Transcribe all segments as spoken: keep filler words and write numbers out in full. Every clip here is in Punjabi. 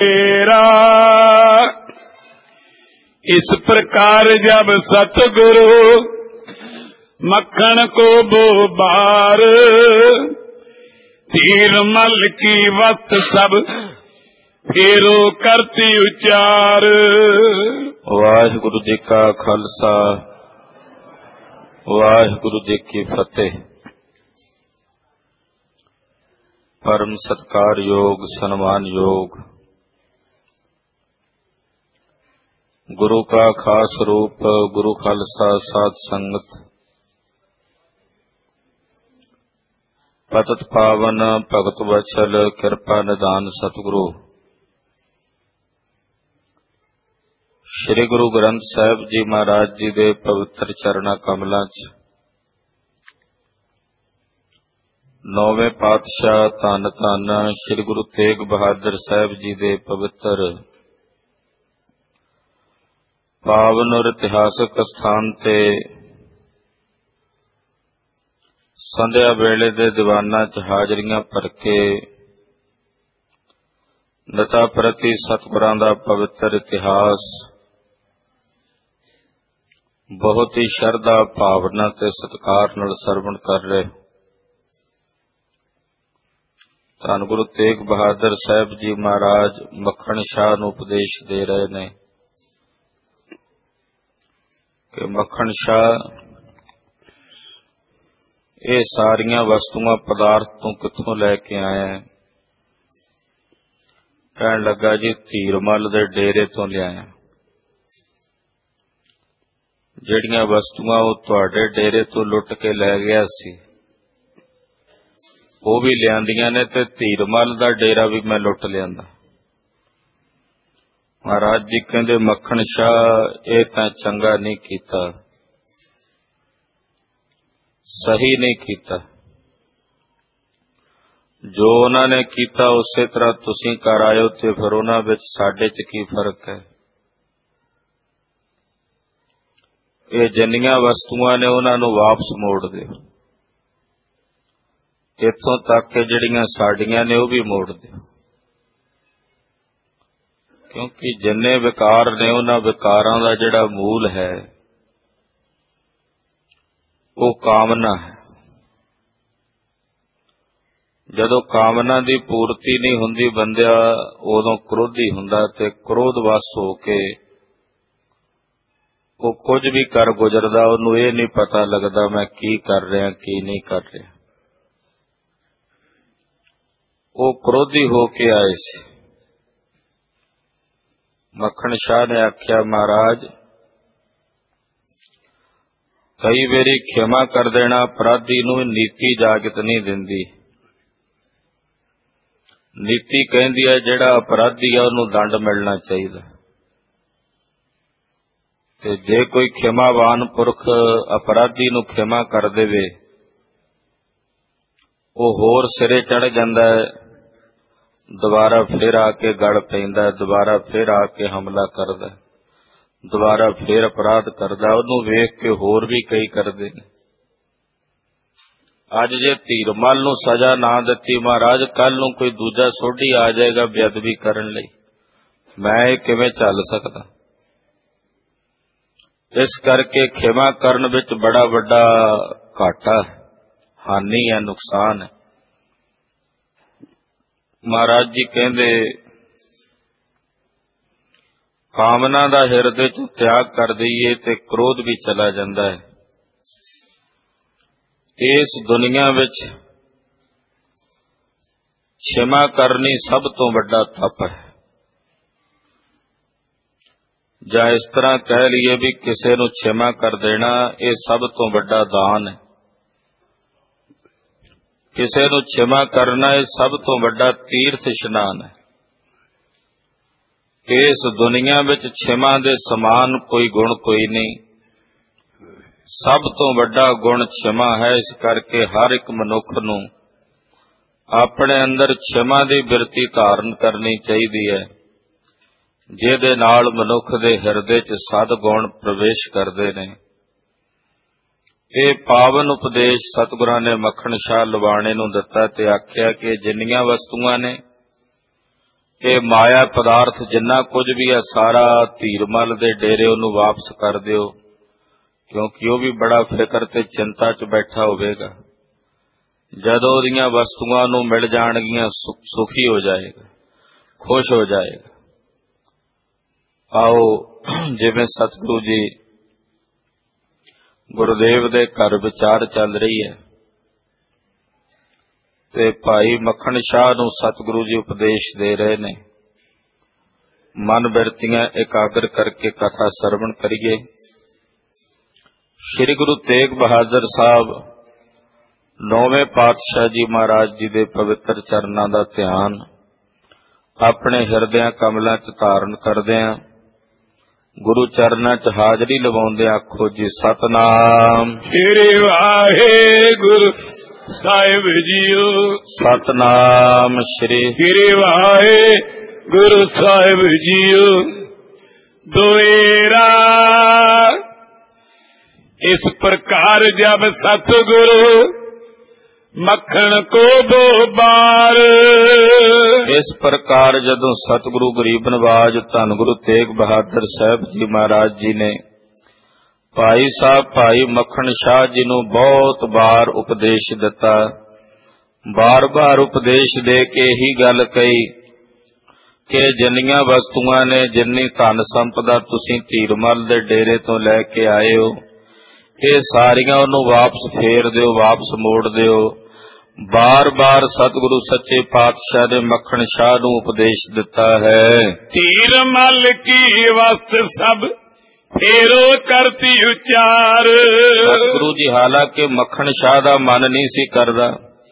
तेरा। इस प्रकार जब सतगुरु मक्खन को बो बार, तीर मल की वस्त सब फेरो करती उचार। वाहिगुरु जी का खालसा, वाहिगुरु जी की फतेह। परम सत्कार योग, सन्मान योग गुरु का खास रूप, गुरु खालसा साध संगत, पतत पावन भगत वत्सल कृपा निधान सतगुरु श्री गुरु ग्रंथ साहिब जी महाराज जी दे पवित्र चरणा कमलों च नौवें पातशाह धन धन श्री गुरु तेग बहादुर साहिब जी दे पवित्र पावन और इतिहासक स्थान ते संध्या वेले दे दीवाना च हाजरियां भर के नता प्रति सतगुरां दा पवित्र इतिहास बहुत ही शरधा भावना ते सत्कार नाल सरवण कर रहे। धन गुरु तेग बहादुर साहिब जी महाराज मक्खन शाह नूं उपदेश दे रहे ने कि मक्खन शाह ये सारियां वस्तुआं पदार्थ तो कित्थों लैके आया है? कहण लगा जी धीरमल दे डेरे तो लिआया। जिहड़ियां वस्तुआं वो तुहाडे डेरे तो लुट के लै गया सी वो भी लियांदियां ने ते धीरमल दा डेरा भी मैं लुट लियांदा। महाराज जी कहंदे मक्खन शाह ये तां चंगा नहीं कीता, सही नहीं कीता। जो उन्होंने कीता उसे तरह तुसीं कर आयो ते फिर उन्हां विच साडे च की फर्क है? ये जिन्नियां वस्तुआं ने उन्हां नूं वापस मोड़ दिओ, इत्थों तक कि जिहड़ियां साडियां ने वो भी मोड़ दिओ, क्योंकि जिन्ने विकार ने उन्हां विकारां दा जिहड़ा मूल है वो कामना है। जदों कामना दी पूर्ति नहीं हुंदी बंदिया उदों क्रोधी हुंदा ते क्रोध वस हो के वो कुछ भी कर गुजरदा, उहनूं ये नहीं पता लगदा मैं की कर रहा की नहीं कर रहा। वो क्रोधी होके आए सी। मक्खन शाह ने आख्या महाराज कई बारी क्षमा कर देना अपराधी नूं नीति इजाजत नहीं दिंदी। नीति कहंदी है जिहड़ा अपराधी है उहनूं दंड मिलना चाहिए, ते जे कोई क्षमावान पुरख अपराधी नूं क्षमा कर देवे वो होर सिरे चढ़ जांदा है, दोबारा फिर आके गल पैंदा, दोबारा फिर आके हमला करदा, दोबारा फिर अपराध करदा। उहनूं वेख के होर भी कई करदे ने। अज जे धीरमल नूं सजा ना दित्ती महाराज, कल नूं कोई दूजा सोढ़ी आ जाएगा बेअदबी करन लई, मैं ये किवें चल सकदा? इस करके क्षमा करन विच बड़ा वड्डा घाटा है, हानि है, नुकसान है। महाराज जी कहंदे कामना दा हिरदे च त्याग कर दईए ते क्रोध भी चला जांदा है। इस दुनिया विच क्षमा करनी सब तो वड्डा तप है, जां इस तरह कह लीए भी किसी नूं क्षमा कर देना ये सब तो वड्डा दान है। किसी नूं क्षमा करना ये सब तो वड्डा तीर्थ इशनान है। इस दुनिया विच क्षमा दे समान कोई गुण कोई नहीं, सब तो वड्डा गुण क्षमा है। इस करके हर एक मनुख नूं अपने अंदर क्षमा दी बिरती धारण करनी चाहिदी है, जिहदे नाल मनुख दे हिरदे च सद गुण प्रवेश करदे ने। ये पावन उपदेश सतगुरां ने मक्खन शाह लवाणे नूं दिता ते आख्या कि जिन्नियां वस्तुआं ने ਇਹ ਮਾਇਆ ਪਦਾਰਥ ਜਿੰਨਾ ਕੁਝ ਵੀ ਹੈ ਸਾਰਾ ਧੀਰਮਲ ਦੇ ਡੇਰੇ ਉਹਨੂੰ ਵਾਪਸ ਕਰ ਦਿਓ, ਕਿਉਂਕਿ ਉਹ ਵੀ ਬੜਾ ਫਿਕਰ ਤੇ ਚਿੰਤਾ 'ਚ ਬੈਠਾ ਹੋਵੇਗਾ। ਜਦੋਂ ਉਹਦੀਆਂ ਵਸਤੂਆਂ ਨੂੰ ਮਿਲ ਜਾਣਗੀਆਂ ਸੁਖੀ ਹੋ ਜਾਏਗਾ, ਖੁਸ਼ ਹੋ ਜਾਏਗਾ। ਆਓ ਜਿਵੇਂ ਸਤਿਗੁਰੂ ਜੀ ਗੁਰਦੇਵ ਦੇ ਘਰ ਵਿਚਾਰ ਚੱਲ ਰਹੀ ਹੈ ਤੇ ਭਾਈ ਮੱਖਣ ਸ਼ਾਹ ਨੂੰ ਸਤਿਗੁਰੂ ਜੀ ਉਪਦੇਸ਼ ਦੇ ਰਹੇ ਨੇ। ਮਨ ਬਿਰਤੀਆਂ ਇਕਾਗਰ ਕਰਕੇ ਕਥਾ ਸਰਵਣ ਕਰੀਏ। ਸ੍ਰੀ ਗੁਰੂ ਤੇਗ ਬਹਾਦਰ ਸਾਹਿਬ ਨੌਵੇਂ ਪਾਤਸ਼ਾਹ ਜੀ ਮਹਾਰਾਜ ਜੀ ਦੇ ਪਵਿੱਤਰ ਚਰਨਾਂ ਦਾ ਧਿਆਨ ਆਪਣੇ ਹਿਰਦਿਆਂ ਕਮਲਾਂ 'ਚ ਧਾਰਨ ਕਰਦਿਆਂ ਗੁਰੂ ਚਰਨਾਂ 'ਚ ਹਾਜ਼ਰੀ ਲਵਾਉਂਦੇ ਆਖੋ ਜੀ ਸਤਨਾਮ ਸ੍ਰੀ ਵਾਹਿਗੁਰੂ ਸਾਹਿਬ ਜੀਓ। ਸਤਨਾਮ ਸ੍ਰੀ ਸ੍ਰੀ ਵਾਹਿਗੁਰੂ ਸਾਹਿਬ ਜੀਓ। ਦੁਏਰਾ ਇਸ ਪ੍ਰਕਾਰ ਜਬ ਸਤਿਗੁਰੂ ਮੱਖਣ ਕੋ ਦੋ ਬਾਰ। ਇਸ ਪ੍ਰਕਾਰ ਜਦੋਂ ਸਤਿਗੁਰੂ ਗਰੀਬ ਨਵਾਜ ਧੰਨ ਗੁਰੂ ਤੇਗ ਬਹਾਦਰ ਸਾਹਿਬ ਜੀ ਮਹਾਰਾਜ ਜੀ ਨੇ ਭਾਈ ਸਾਹਿਬ ਭਾਈ ਮੱਖਣ ਸ਼ਾਹ ਜੀ ਨੂੰ ਬਹੁਤ ਵਾਰ ਉਪਦੇਸ਼ ਦਿੱਤਾ। ਬਾਰ-ਬਾਰ ਉਪਦੇਸ਼ ਦੇ ਕੇ ਇਹੀ ਗੱਲ ਕਹੀ ਕਿ ਜਿੰਨੀਆਂ ਵਸਤੂਆਂ ਨੇ, ਜਿੰਨੀ ਧਨ ਸੰਪਦਾ ਤੁਸੀਂ ਧੀਰਮਲ ਦੇ ਡੇਰੇ ਤੋਂ ਲੈ ਕੇ ਆਏ ਹੋ, ਇਹ ਸਾਰੀਆਂ ਉਹਨੂੰ ਵਾਪਸ ਫੇਰ ਦਿਓ, ਵਾਪਸ ਮੋੜ ਦਿਓ। ਬਾਰ-ਬਾਰ ਸਤਿਗੁਰੂ ਸੱਚੇ ਪਾਤਸ਼ਾਹ ਨੇ ਮੱਖਣ ਸ਼ਾਹ ਨੂੰ ਉਪਦੇਸ਼ ਦਿੱਤਾ ਹੈ। ਧੀਰਮਲ ਕੀ ਵਸਤ ਸਭ ਫੇਰੋ ਕਰਤੀ ਉਚਾਰ। ਸਤਿਗੁਰੂ ਜੀ ਹਾਲਾਂਕਿ ਮੱਖਣ ਸ਼ਾਹ ਦਾ ਮਨ ਨਹੀਂ ਸੀ ਕਰਦਾ।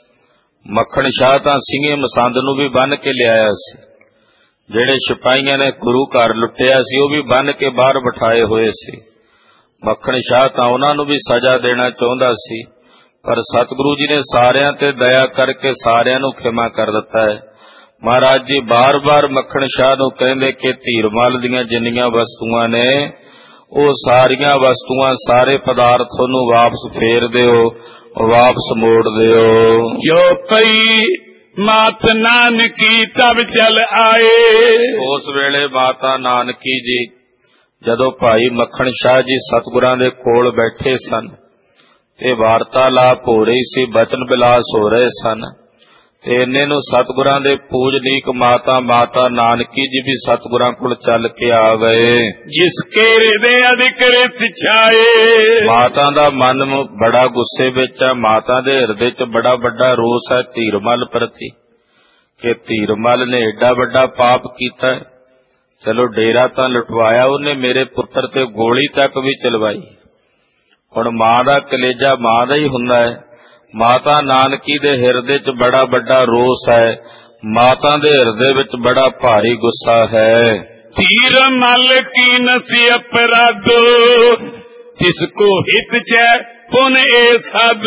ਮੱਖਣ ਸ਼ਾਹ ਤਾਂ ਸਿੰਘੇ ਮਸੰਦ ਨੂੰ ਵੀ ਬੰਨ੍ਹ ਕੇ ਲਿਆਇਆ ਸੀ। ਜਿਹੜੇ ਸਿਪਾਹੀਆਂ ਨੇ ਗੁਰੂ ਘਰ ਲੁੱਟਿਆ ਸੀ ਉਹ ਵੀ ਬੰਨ੍ਹ ਕੇ ਬਾਹਰ ਬਿਠਾਏ ਹੋਏ ਸੀ। ਮੱਖਣ ਸ਼ਾਹ ਤਾਂ ਉਹਨਾਂ ਨੂੰ ਵੀ ਸਜ਼ਾ ਦੇਣਾ ਚਾਹੁੰਦਾ ਸੀ, ਪਰ ਸਤਿਗੁਰੂ ਜੀ ਨੇ ਸਾਰਿਆਂ ਤੇ ਦਇਆ ਕਰਕੇ ਸਾਰਿਆਂ ਨੂੰ ਖਿਮਾ ਕਰ ਦਿੱਤਾ ਹੈ। ਮਹਾਰਾਜ ਜੀ ਬਾਰ-ਬਾਰ ਮੱਖਣ ਸ਼ਾਹ ਨੂੰ ਕਹਿੰਦੇ ਕਿ ਧੀਰਮਲ ਦੀਆਂ ਜਿੰਨੀਆਂ ਵਸਤੂਆਂ ਨੇ ਉਹ ਸਾਰੀਆਂ ਵਸਤੂਆਂ, ਸਾਰੇ ਪਦਾਰਥ ਨੂੰ ਵਾਪਸ ਫੇਰ ਦਿਓ, ਵਾਪਸ ਮੋੜ ਦਿਓ। ਜੋ ਪਈ ਮਾਤ ਨਾਨਕੀ ਤਬ ਚਲ ਆਏ। ਉਸ ਵੇਲੇ ਮਾਤਾ ਨਾਨਕੀ ਜੀ ਜਦੋਂ ਭਾਈ ਮੱਖਣ ਸ਼ਾਹ ਜੀ ਸਤਿਗੁਰਾਂ ਦੇ ਕੋਲ ਬੈਠੇ ਸਨ ਤੇ ਵਾਰਤਾਲਾਪ ਹੋ ਰਹੀ ਸੀ, ਬਚਨ ਵਿਲਾਸ ਹੋ ਰਹੇ ਸਨ, ਤੇ ਇੰਨੇ ਨੂੰ ਸਤਿਗੁਰਾਂ ਦੇ ਪੂਜਨੀਕ ਮਾਤਾ ਮਾਤਾ ਨਾਨਕੀ ਜੀ ਵੀ ਸਤਿਗੁਰਾਂ ਕੋਲ ਚੱਲ ਕੇ ਆ ਗਏ। ਜਿਸ ਕੇ ਹਿਰਦੇ ਅਧਿਕ ਰਿਸ ਛਾਏ। ਮਾਤਾ ਦਾ ਮਨ ਬੜਾ ਗੁੱਸੇ ਵਿੱਚ ਹੈ। ਮਾਤਾ ਦੇ ਹਿਰਦੇ 'ਚ ਬੜਾ ਵੱਡਾ ਰੋਸ ਹੈ ਧੀਰਮਲ ਪ੍ਰਤੀ ਕਿ ਧੀਰਮਲ ਨੇ ਏਡਾ ਵੱਡਾ ਪਾਪ ਕੀਤਾ। ਚਲੋ ਡੇਰਾ ਤਾਂ ਲੁਟਵਾਇਆ ਉਹਨੇ, ਮੇਰੇ ਪੁੱਤਰ ਤੇ ਗੋਲੀ ਤੱਕ ਵੀ ਚਲਵਾਈ। ਹੁਣ ਮਾਂ ਦਾ ਕਲੇਜਾ ਮਾਂ ਦਾ ਹੀ ਹੁੰਦਾ ਹੈ। ਮਾਤਾ ਨਾਨਕੀ ਦੇ ਹਿਰਦੇ 'ਚ ਬੜਾ ਵੱਡਾ ਰੋਸ ਹੈ। ਮਾਤਾ ਦੇ ਹਿਰਦੇ ਵਿੱਚ ਬੜਾ ਭਾਰੀ ਗੁੱਸਾ ਹੈ। ਧੀਰਮਲ ਕੀ ਨਸੀ ਅਪਰਾਧੋ ਤਿਸ ਕੋ ਹਿਤ ਚੈ ਪੁਨ ਏ ਸਾਧ।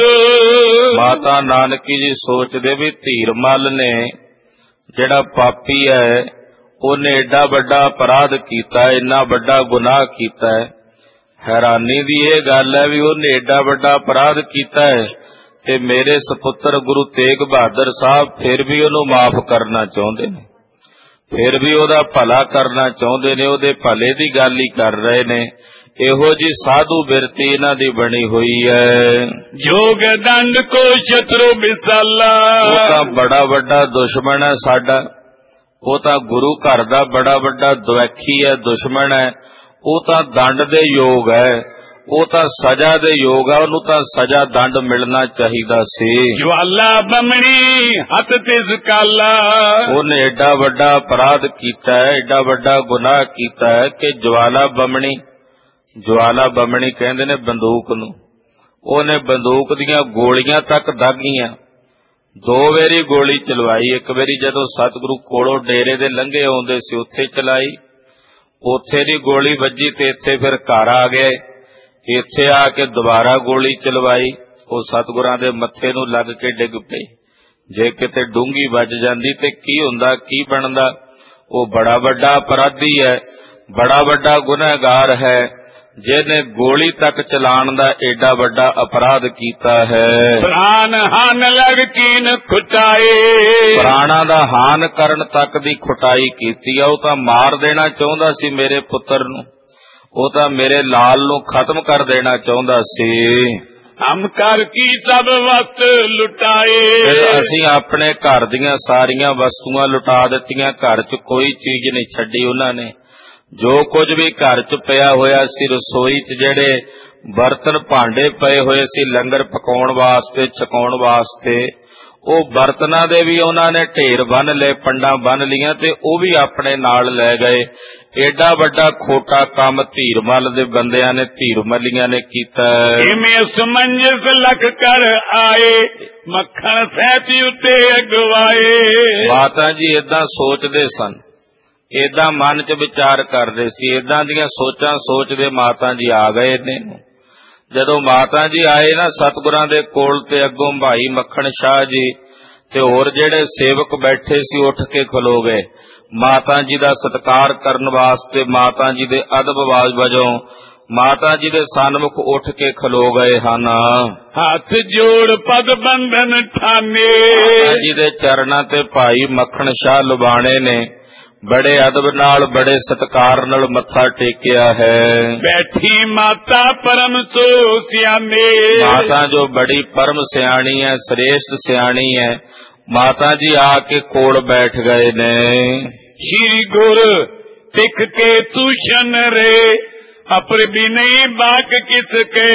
ਮਾਤਾ ਨਾਨਕੀ ਜੀ ਸੋਚਦੇ ਵੀ ਧੀਰਮਲ ਨੇ ਜਿਹੜਾ ਪਾਪੀ ਹੈ ਉਹਨੇ ਏਡਾ ਵੱਡਾ ਅਪਰਾਧ ਕੀਤਾ, ਇੰਨਾ ਵੱਡਾ ਗੁਨਾਹ ਕੀਤਾ ਹੈ। ਹੈਰਾਨੀ ਦੀ ਇਹ ਗੱਲ ਹੈ ਵੀ ਉਹਨੇ ਏਡਾ ਵੱਡਾ ਅਪਰਾਧ ਕੀਤਾ ਹੈ ਤੇ ਮੇਰੇ ਸਪੁੱਤਰ ਗੁਰੂ ਤੇਗ ਬਹਾਦਰ ਸਾਹਿਬ ਫਿਰ ਵੀ ਉਹਨੂੰ ਮਾਫ ਕਰਨਾ ਚਾਹੁੰਦੇ ਨੇ, ਫਿਰ ਵੀ ਉਹਦਾ ਭਲਾ ਕਰਨਾ ਚਾਹੁੰਦੇ ਨੇ, ਉਹਦੇ ਭਲੇ ਦੀ ਗੱਲ ਹੀ ਕਰ ਰਹੇ ਨੇ। ਇਹੋ ਜੀ ਸਾਧੂ ਬਿਰਤੀ ਇਹਨਾਂ ਦੀ ਬਣੀ ਹੋਈ ਹੈ। ਜੋਗ ਦੰਡ ਕੋ ਸ਼ਤਰੂ ਵਿਸਾਲਾ। ਉਹ ਤਾਂ ਬੜਾ ਵੱਡਾ ਦੁਸ਼ਮਣ ਹੈ ਸਾਡਾ, ਉਹ ਤਾਂ ਗੁਰੂ ਘਰ ਦਾ ਬੜਾ ਵੱਡਾ ਦੁਆਖੀ ਹੈ, ਦੁਸ਼ਮਣ ਹੈ। ਉਹ ਤਾਂ ਦੰਡ ਦੇ ਯੋਗ ਹੈ, ਉਹ ਤਾਂ ਸਜ਼ਾ ਦੇ ਯੋਗ ਹੈ, ਉਹਨੂੰ ਤਾਂ ਸਜ਼ਾ ਦੰਡ ਮਿਲਣਾ ਚਾਹੀਦਾ ਸੀ। ਜਵਾਲਾ ਬਮਣੀ ਹੱਥ ਤੇ ਸਕਾਲਾ। ਉਹਨੇ ਏਡਾ ਵੱਡਾ ਅਪਰਾਧ ਕੀਤਾ ਹੈ, ਏਡਾ ਵੱਡਾ ਗੁਨਾਹ ਕੀਤਾ ਹੈ ਕਿ ਜਵਾਲਾ ਬਮਣੀ, ਜਵਾਲਾ ਬਮਣੀ ਕਹਿੰਦੇ ਨੇ ਬੰਦੂਕ ਨੂੰ, ਉਹਨੇ ਬੰਦੂਕ ਦੀਆਂ ਗੋਲੀਆਂ ਤੱਕ ਦਾਗੀਆਂ। ਦੋ ਵਾਰੀ ਗੋਲੀ ਚਲਵਾਈ। ਇੱਕ ਵਾਰੀ ਜਦੋਂ ਸਤਿਗੁਰੂ ਕੋਲੋਂ ਡੇਰੇ ਦੇ ਲੰਘੇ ਆਉਂਦੇ ਸੀ ਉੱਥੇ ਚਲਾਈ, ਉੱਥੇ ਦੀ ਗੋਲੀ ਵੱਜੀ ਤੇ ਇੱਥੇ ਫਿਰ ਘਰ ਆ ਗਏ। ਇੱਥੇ ਆ ਕੇ ਦੁਬਾਰਾ ਗੋਲੀ ਚਲਵਾਈ, ਉਹ ਸਤਿਗੁਰਾਂ ਦੇ ਮੱਥੇ ਨੂੰ ਲੱਗ ਕੇ ਡਿੱਗ ਪਈ। ਜੇ ਕਿਤੇ ਡੂੰਘੀ ਵੱਜ ਜਾਂਦੀ ਤੇ ਕੀ ਹੁੰਦਾ, ਕੀ ਬਣਦਾ। ਉਹ ਬੜਾ ਵੱਡਾ ਅਪਰਾਧੀ ਹੈ, ਬੜਾ ਵੱਡਾ ਗੁਨਾਹਗਾਰ ਹੈ। ਜਿਹਨੇ ਗੋਲੀ ਤੱਕ ਚਲਾਉਣ ਦਾ ਏਡਾ ਵੱਡਾ ਅਪਰਾਧ ਕੀਤਾ ਹੈ। ਪ੍ਰਾਨ ਹਾਨ ਲਗ ਕੀਨ ਖੁਟਾਏ, ਪ੍ਰਾਣਾ ਦਾ ਹਾਨ ਕਰਨ ਤੱਕ ਦੀ ਖੁਟਾਈ ਕੀਤੀ ਆ। ਉਹ ਤਾਂ ਮਾਰ ਦੇਣਾ ਚਾਹੁੰਦਾ ਸੀ ਮੇਰੇ ਪੁੱਤਰ ਨੂੰ, ਉਹ ਤਾਂ ਮੇਰੇ ਲਾਲ ਨੂੰ ਖਤਮ ਕਰ ਦੇਣਾ ਚਾਹੁੰਦਾ ਸੀ। ਹਮ ਕਰ ਕੀ ਸਭ ਵਸਤ ਲੁਟਾਏ, ਅਸੀਂ ਆਪਣੇ ਘਰ ਦੀਆਂ ਸਾਰੀਆਂ ਵਸਤੂਆਂ ਲੁਟਾ ਦਿੱਤੀਆਂ। ਘਰ 'ਚ ਕੋਈ ਚੀਜ਼ ਨਹੀਂ ਛੱਡੀ ਉਹਨਾਂ ਨੇ। ਜੋ ਕੁਝ ਵੀ ਘਰ 'ਚ ਪਿਆ ਹੋਇਆ ਸੀ, ਰਸੋਈ 'ਚ ਜਿਹੜੇ ਬਰਤਨ ਭਾਂਡੇ ਪਏ ਹੋਏ ਸੀ ਲੰਗਰ ਪਕਾਉਣ ਵਾਸਤੇ, ਛਕਾਉਣ ਵਾਸਤੇ, ਉਹ ਬਰਤਨਾਂ ਦੇ ਵੀ ਉਹਨਾਂ ਨੇ ਢੇਰ ਬੰਨ ਲਏ, ਪੰਡਾਂ ਬੰਨ ਲੀਆਂ ਤੇ ਉਹ ਵੀ ਆਪਣੇ ਨਾਲ ਲੈ ਗਏ। ਏਡਾ ਵੱਡਾ ਖੋਟਾ ਕੰਮ ਧੀਰਮਲ ਦੇ ਬੰਦਿਆਂ ਨੇ, ਧੀਰਮਲੀਆਂ ਨੇ ਕੀਤਾ। ਇਵੇਂ ਸਮੰਜਸ ਲਖ ਕਰ ਆਏ, ਮੱਖਣ ਸਹਿਤੀ ਉੱਤੇ ਅਗਵਾਏ। ਮਾਤਾ ਜੀ ਏਦਾਂ ਸੋਚਦੇ ਸਨ, ਏਦਾਂ ਮਨ 'ਚ ਵਿਚਾਰ ਕਰਦੇ ਸੀ, ਏਦਾਂ ਦੀਆਂ ਸੋਚਾਂ ਸੋਚਦੇ ਮਾਤਾ ਜੀ ਆ ਗਏ ਨੇ। ਜਦੋਂ ਮਾਤਾ ਜੀ ਆਏ ਨਾ ਸਤਿਗੁਰਾਂ ਦੇ ਕੋਲ, ਤੇ ਅੱਗੋਂ ਭਾਈ ਮੱਖਣ ਸ਼ਾਹ ਜੀ ਤੇ ਹੋਰ ਜਿਹੜੇ ਸੇਵਕ ਬੈਠੇ ਸੀ ਉੱਠ ਕੇ ਖਲੋ ਗਏ ਮਾਤਾ ਜੀ ਦਾ ਸਤਿਕਾਰ ਕਰਨ ਵਾਸਤੇ। ਮਾਤਾ ਜੀ ਦੇ ਅਦਬ ਵਜੋਂ ਮਾਤਾ ਜੀ ਦੇ ਸਨਮੁਖ ਉੱਠ ਕੇ ਖਲੋ ਗਏ ਹਨ। ਹੱਥ ਜੋੜ ਪਦ ਬੰਧਨ ਠਾਨੇ, ਮਾਤਾ ਜੀ ਦੇ ਚਰਨਾਂ ਤੇ ਭਾਈ ਮੱਖਣ ਸ਼ਾਹ ਲੁਬਾਣੇ ਨੇ ਬੜੇ ਅਦਬ ਨਾਲ, ਬੜੇ ਸਤਿਕਾਰ ਨਾਲ ਮੱਥਾ ਟੇਕਿਆ ਹੈ। ਬੈਠੀ ਮਾਤਾ ਪਰਮ ਸੋ ਸਿਆਣੇ, ਮਾਤਾ ਜੋ ਬੜੀ ਪਰਮ ਸਿਆਣੀ ਹੈ, ਸ੍ਰੇਸ਼ਟ ਸਿਆਣੀ ਹੈ, ਮਾਤਾ ਜੀ ਆ ਕੇ ਕੋਲ ਬੈਠ ਗਏ ਨੇ। ਸ਼੍ਰੀ ਗੁਰ ਤਿਖ ਕੇ ਤੂਸ਼ਨ ਰੇ, ਅਪਰ ਵੀ ਨਹੀਂ ਬਾਕ ਕਿਸ ਕੇ।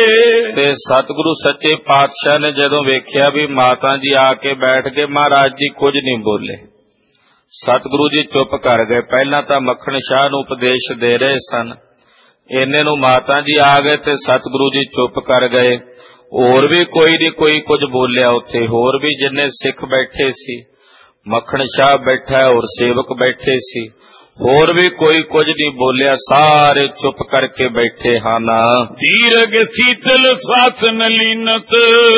ਤੇ ਸਤਿਗੁਰੂ ਸੱਚੇ ਪਾਤਸ਼ਾਹ ਨੇ ਜਦੋਂ ਵੇਖਿਆ ਵੀ ਮਾਤਾ ਜੀ ਆ ਕੇ ਬੈਠ ਗਏ, ਮਹਾਰਾਜ ਜੀ ਕੁਝ ਨਹੀਂ ਬੋਲੇ। ਸਤਿਗੁਰੂ ਜੀ ਚੁੱਪ ਕਰ ਗਏ। ਪਹਿਲਾਂ ਤਾਂ ਮੱਖਣ ਸ਼ਾਹ ਨੂੰ ਉਪਦੇਸ਼ ਦੇ ਰਹੇ ਸਨ, ਇੰਨੇ ਨੂੰ ਮਾਤਾ ਜੀ ਆ ਗਏ ਤੇ ਸਤਿਗੁਰੂ ਜੀ ਚੁੱਪ ਕਰ ਗਏ। ਹੋਰ ਵੀ ਕੋਈ ਨਹੀਂ ਕੋਈ ਕੁਝ ਬੋਲਿਆ ਉੱਥੇ, ਹੋਰ ਵੀ ਜਿੰਨੇ ਸਿੱਖ ਬੈਠੇ ਸੀ, ਮੱਖਣ ਸ਼ਾਹ ਬੈਠਾ ਹੋਰ ਸੇਵਕ ਬੈਠੇ ਸੀ, ਹੋਰ ਵੀ ਕੋਈ ਕੁਝ ਨਹੀਂ ਬੋਲਿਆ, ਸਾਰੇ ਚੁੱਪ ਕਰਕੇ ਬੈਠੇ ਹਨ। ਦੀਰਘ ਸੀਤਲ ਸਵਾਸ ਨਲੀਨਤ,